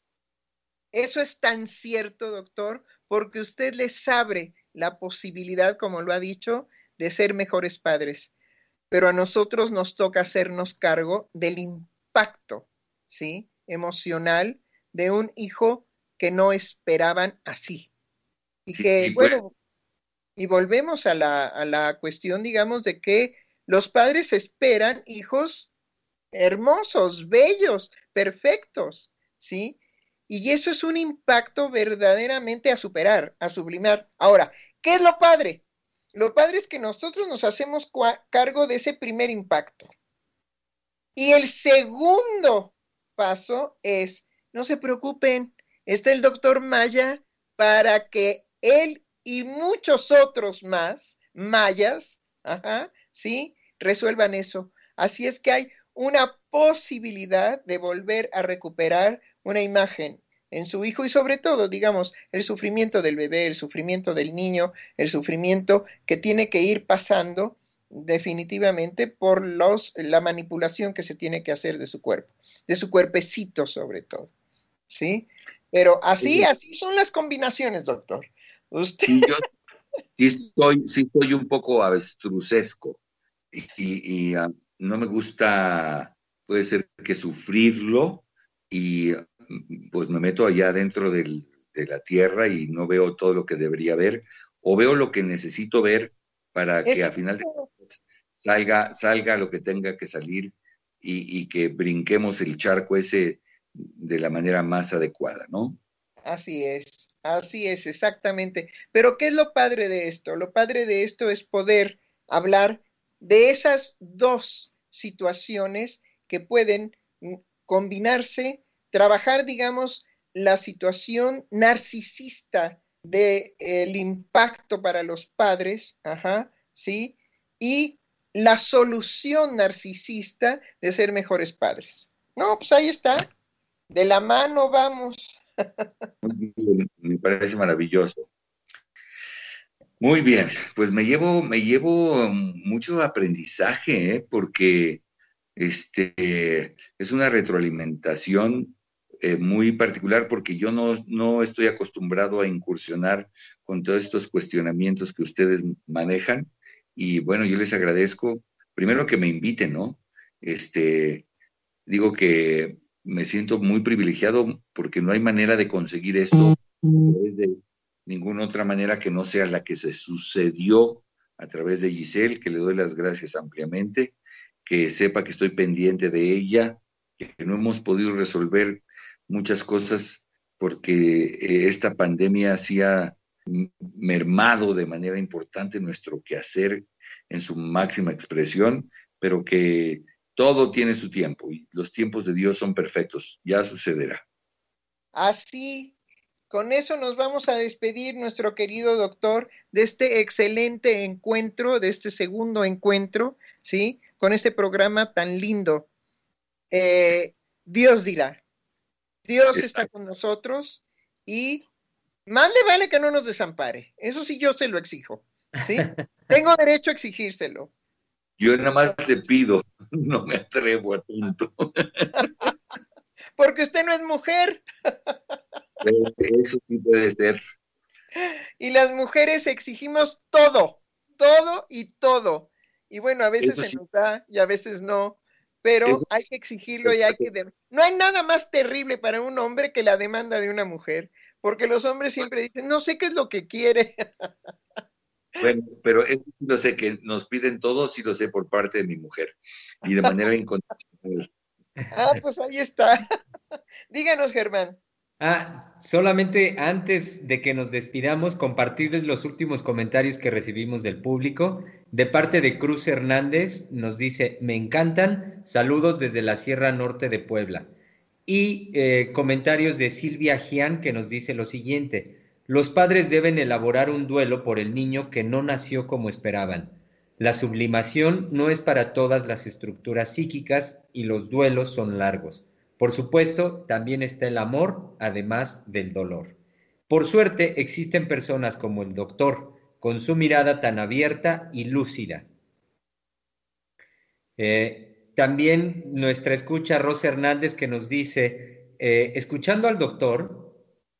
Eso es tan cierto, doctor, porque usted les abre la posibilidad, como lo ha dicho, de ser mejores padres. Pero a nosotros nos toca hacernos cargo del impacto, ¿sí? Emocional de un hijo que no esperaban así. Y que, Y pues, bueno, y volvemos a la cuestión, digamos, de que los padres esperan hijos hermosos, bellos, perfectos, ¿sí? Y eso es un impacto verdaderamente a superar, a sublimar. Ahora, ¿qué es lo padre? Lo padre es que nosotros nos hacemos cargo de ese primer impacto. Y el segundo paso es, no se preocupen, está el doctor Maya para que él y muchos otros más, mayas, ¿sí? Resuelvan eso. Así es que hay una posibilidad de volver a recuperar una imagen en su hijo y sobre todo, digamos, el sufrimiento del bebé, el sufrimiento del niño, el sufrimiento que tiene que ir pasando definitivamente por la manipulación que se tiene que hacer de su cuerpo, de su cuerpecito sobre todo, ¿sí? Pero así son las combinaciones, doctor. Usted... sí, yo sí estoy un poco avestrucesco y no me gusta, puede ser que sufrirlo y pues me meto allá dentro de la tierra y no veo todo lo que debería ver o veo lo que necesito ver para que Es, a final de cuentas salga lo que tenga que salir y que brinquemos el charco ese de la manera más adecuada, ¿no? así es, exactamente. Pero ¿qué es lo padre de esto? Lo padre de esto es poder hablar de esas dos situaciones que pueden combinarse, trabajar, digamos, la situación narcisista del impacto para los padres, ¿sí? Y la solución narcisista de ser mejores padres. No, pues ahí está, de la mano vamos. Me parece maravilloso. Muy bien, pues me llevo mucho aprendizaje, ¿eh? Porque es una retroalimentación muy particular porque yo no estoy acostumbrado a incursionar con todos estos cuestionamientos que ustedes manejan. Y bueno, yo les agradezco, primero que me inviten, ¿no? Digo que me siento muy privilegiado porque no hay manera de conseguir esto de ninguna otra manera que no sea la que se sucedió a través de Giselle, que le doy las gracias ampliamente, que sepa que estoy pendiente de ella, que no hemos podido resolver muchas cosas porque esta pandemia hacía mermado de manera importante nuestro quehacer en su máxima expresión, pero que todo tiene su tiempo y los tiempos de Dios son perfectos, ya sucederá. Así, con eso nos vamos a despedir, nuestro querido doctor, de este excelente encuentro, de este segundo encuentro, ¿sí? Con este programa tan lindo. Dios dirá, Dios está Exacto. con nosotros y más le vale que no nos desampare. Eso sí yo se lo exijo, ¿sí? Tengo derecho a exigírselo. Yo nada más le pido, no me atrevo a tanto. Porque usted no es mujer Eso sí puede ser. y las mujeres exigimos todo, todo y todo. Y bueno, a veces Eso se sí, nos da y a veces no. pero hay que exigirlo y hay que... No hay nada más terrible para un hombre que la demanda de una mujer, porque los hombres siempre dicen, no sé qué es lo que quiere. Bueno, pero eso sí lo sé, que nos piden todo, sí lo sé por parte de mi mujer, y de manera incondicional. Pues ahí está. Díganos, Germán. Solamente antes de que nos despidamos, compartirles los últimos comentarios que recibimos del público. De parte de Cruz Hernández, nos dice, me encantan, saludos desde la Sierra Norte de Puebla. Y comentarios de Silvia Gian, que nos dice lo siguiente, los padres deben elaborar un duelo por el niño que no nació como esperaban. La sublimación no es para todas las estructuras psíquicas y los duelos son largos. Por supuesto, también está el amor, además del dolor. Por suerte, existen personas como el doctor, con su mirada tan abierta y lúcida. También nuestra escucha, Rosa Hernández, que nos dice, escuchando al doctor,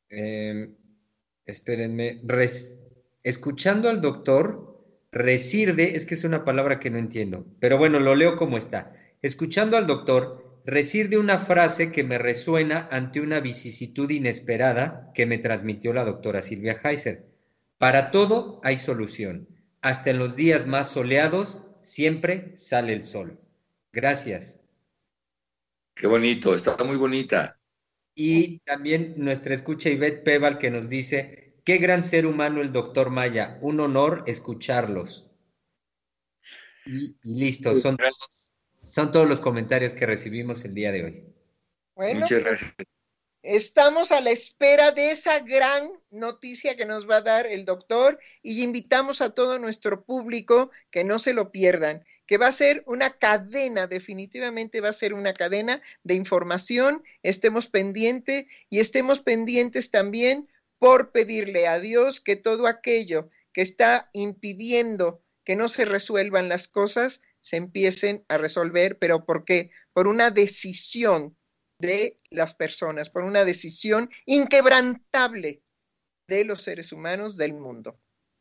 escuchando al doctor, resirde, es que es una palabra que no entiendo, pero bueno, lo leo como está. Escuchando al doctor, resirde una frase que me resuena ante una vicisitud inesperada que me transmitió la doctora Silvia Heiser. Para todo hay solución. Hasta en los días más soleados siempre sale el sol. Gracias. Qué bonito, está muy bonita. Y también nuestra escucha Ivette Peval que nos dice, qué gran ser humano el doctor Maya, un honor escucharlos. Y listo, son todos los comentarios que recibimos el día de hoy. Bueno, muchas gracias. Estamos a la espera de esa gran noticia que nos va a dar el doctor y invitamos a todo nuestro público que no se lo pierdan, que va a ser una cadena, definitivamente va a ser una cadena de información. Estemos pendientes y estemos pendientes también por pedirle a Dios que todo aquello que está impidiendo que no se resuelvan las cosas se empiecen a resolver. ¿Pero por qué? Por una decisión de las personas, por una decisión inquebrantable de los seres humanos del mundo.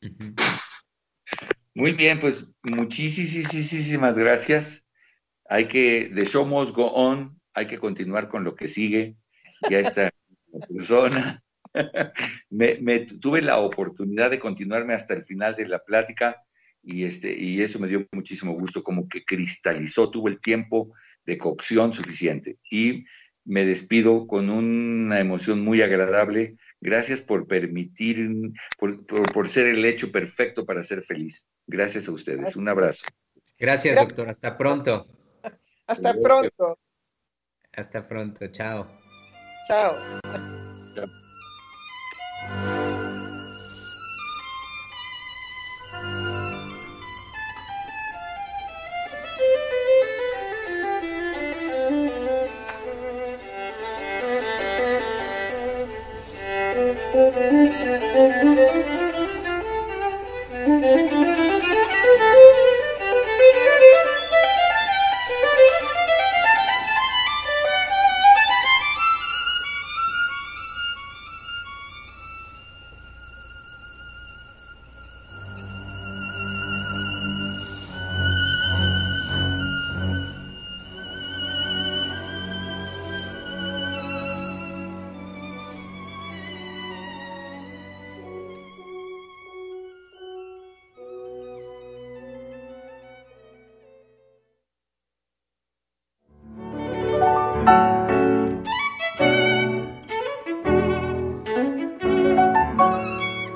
Muy bien, pues muchísimas gracias. The show must go on, hay que continuar con lo que sigue. Ya está la persona. Tuve la oportunidad de continuarme hasta el final de la plática y eso me dio muchísimo gusto, como que cristalizó, tuvo el tiempo de cocción suficiente. Y me despido con una emoción muy agradable. Gracias por permitir, por ser el hecho perfecto para ser feliz. Gracias a ustedes. Gracias. Un abrazo. Gracias, doctor. Hasta pronto. Hasta pronto. Hasta pronto. Chao. Chao. Chao.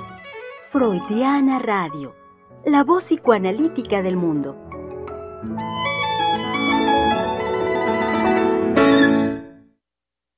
Freudiana Radio, la voz psicoanalítica del mundo.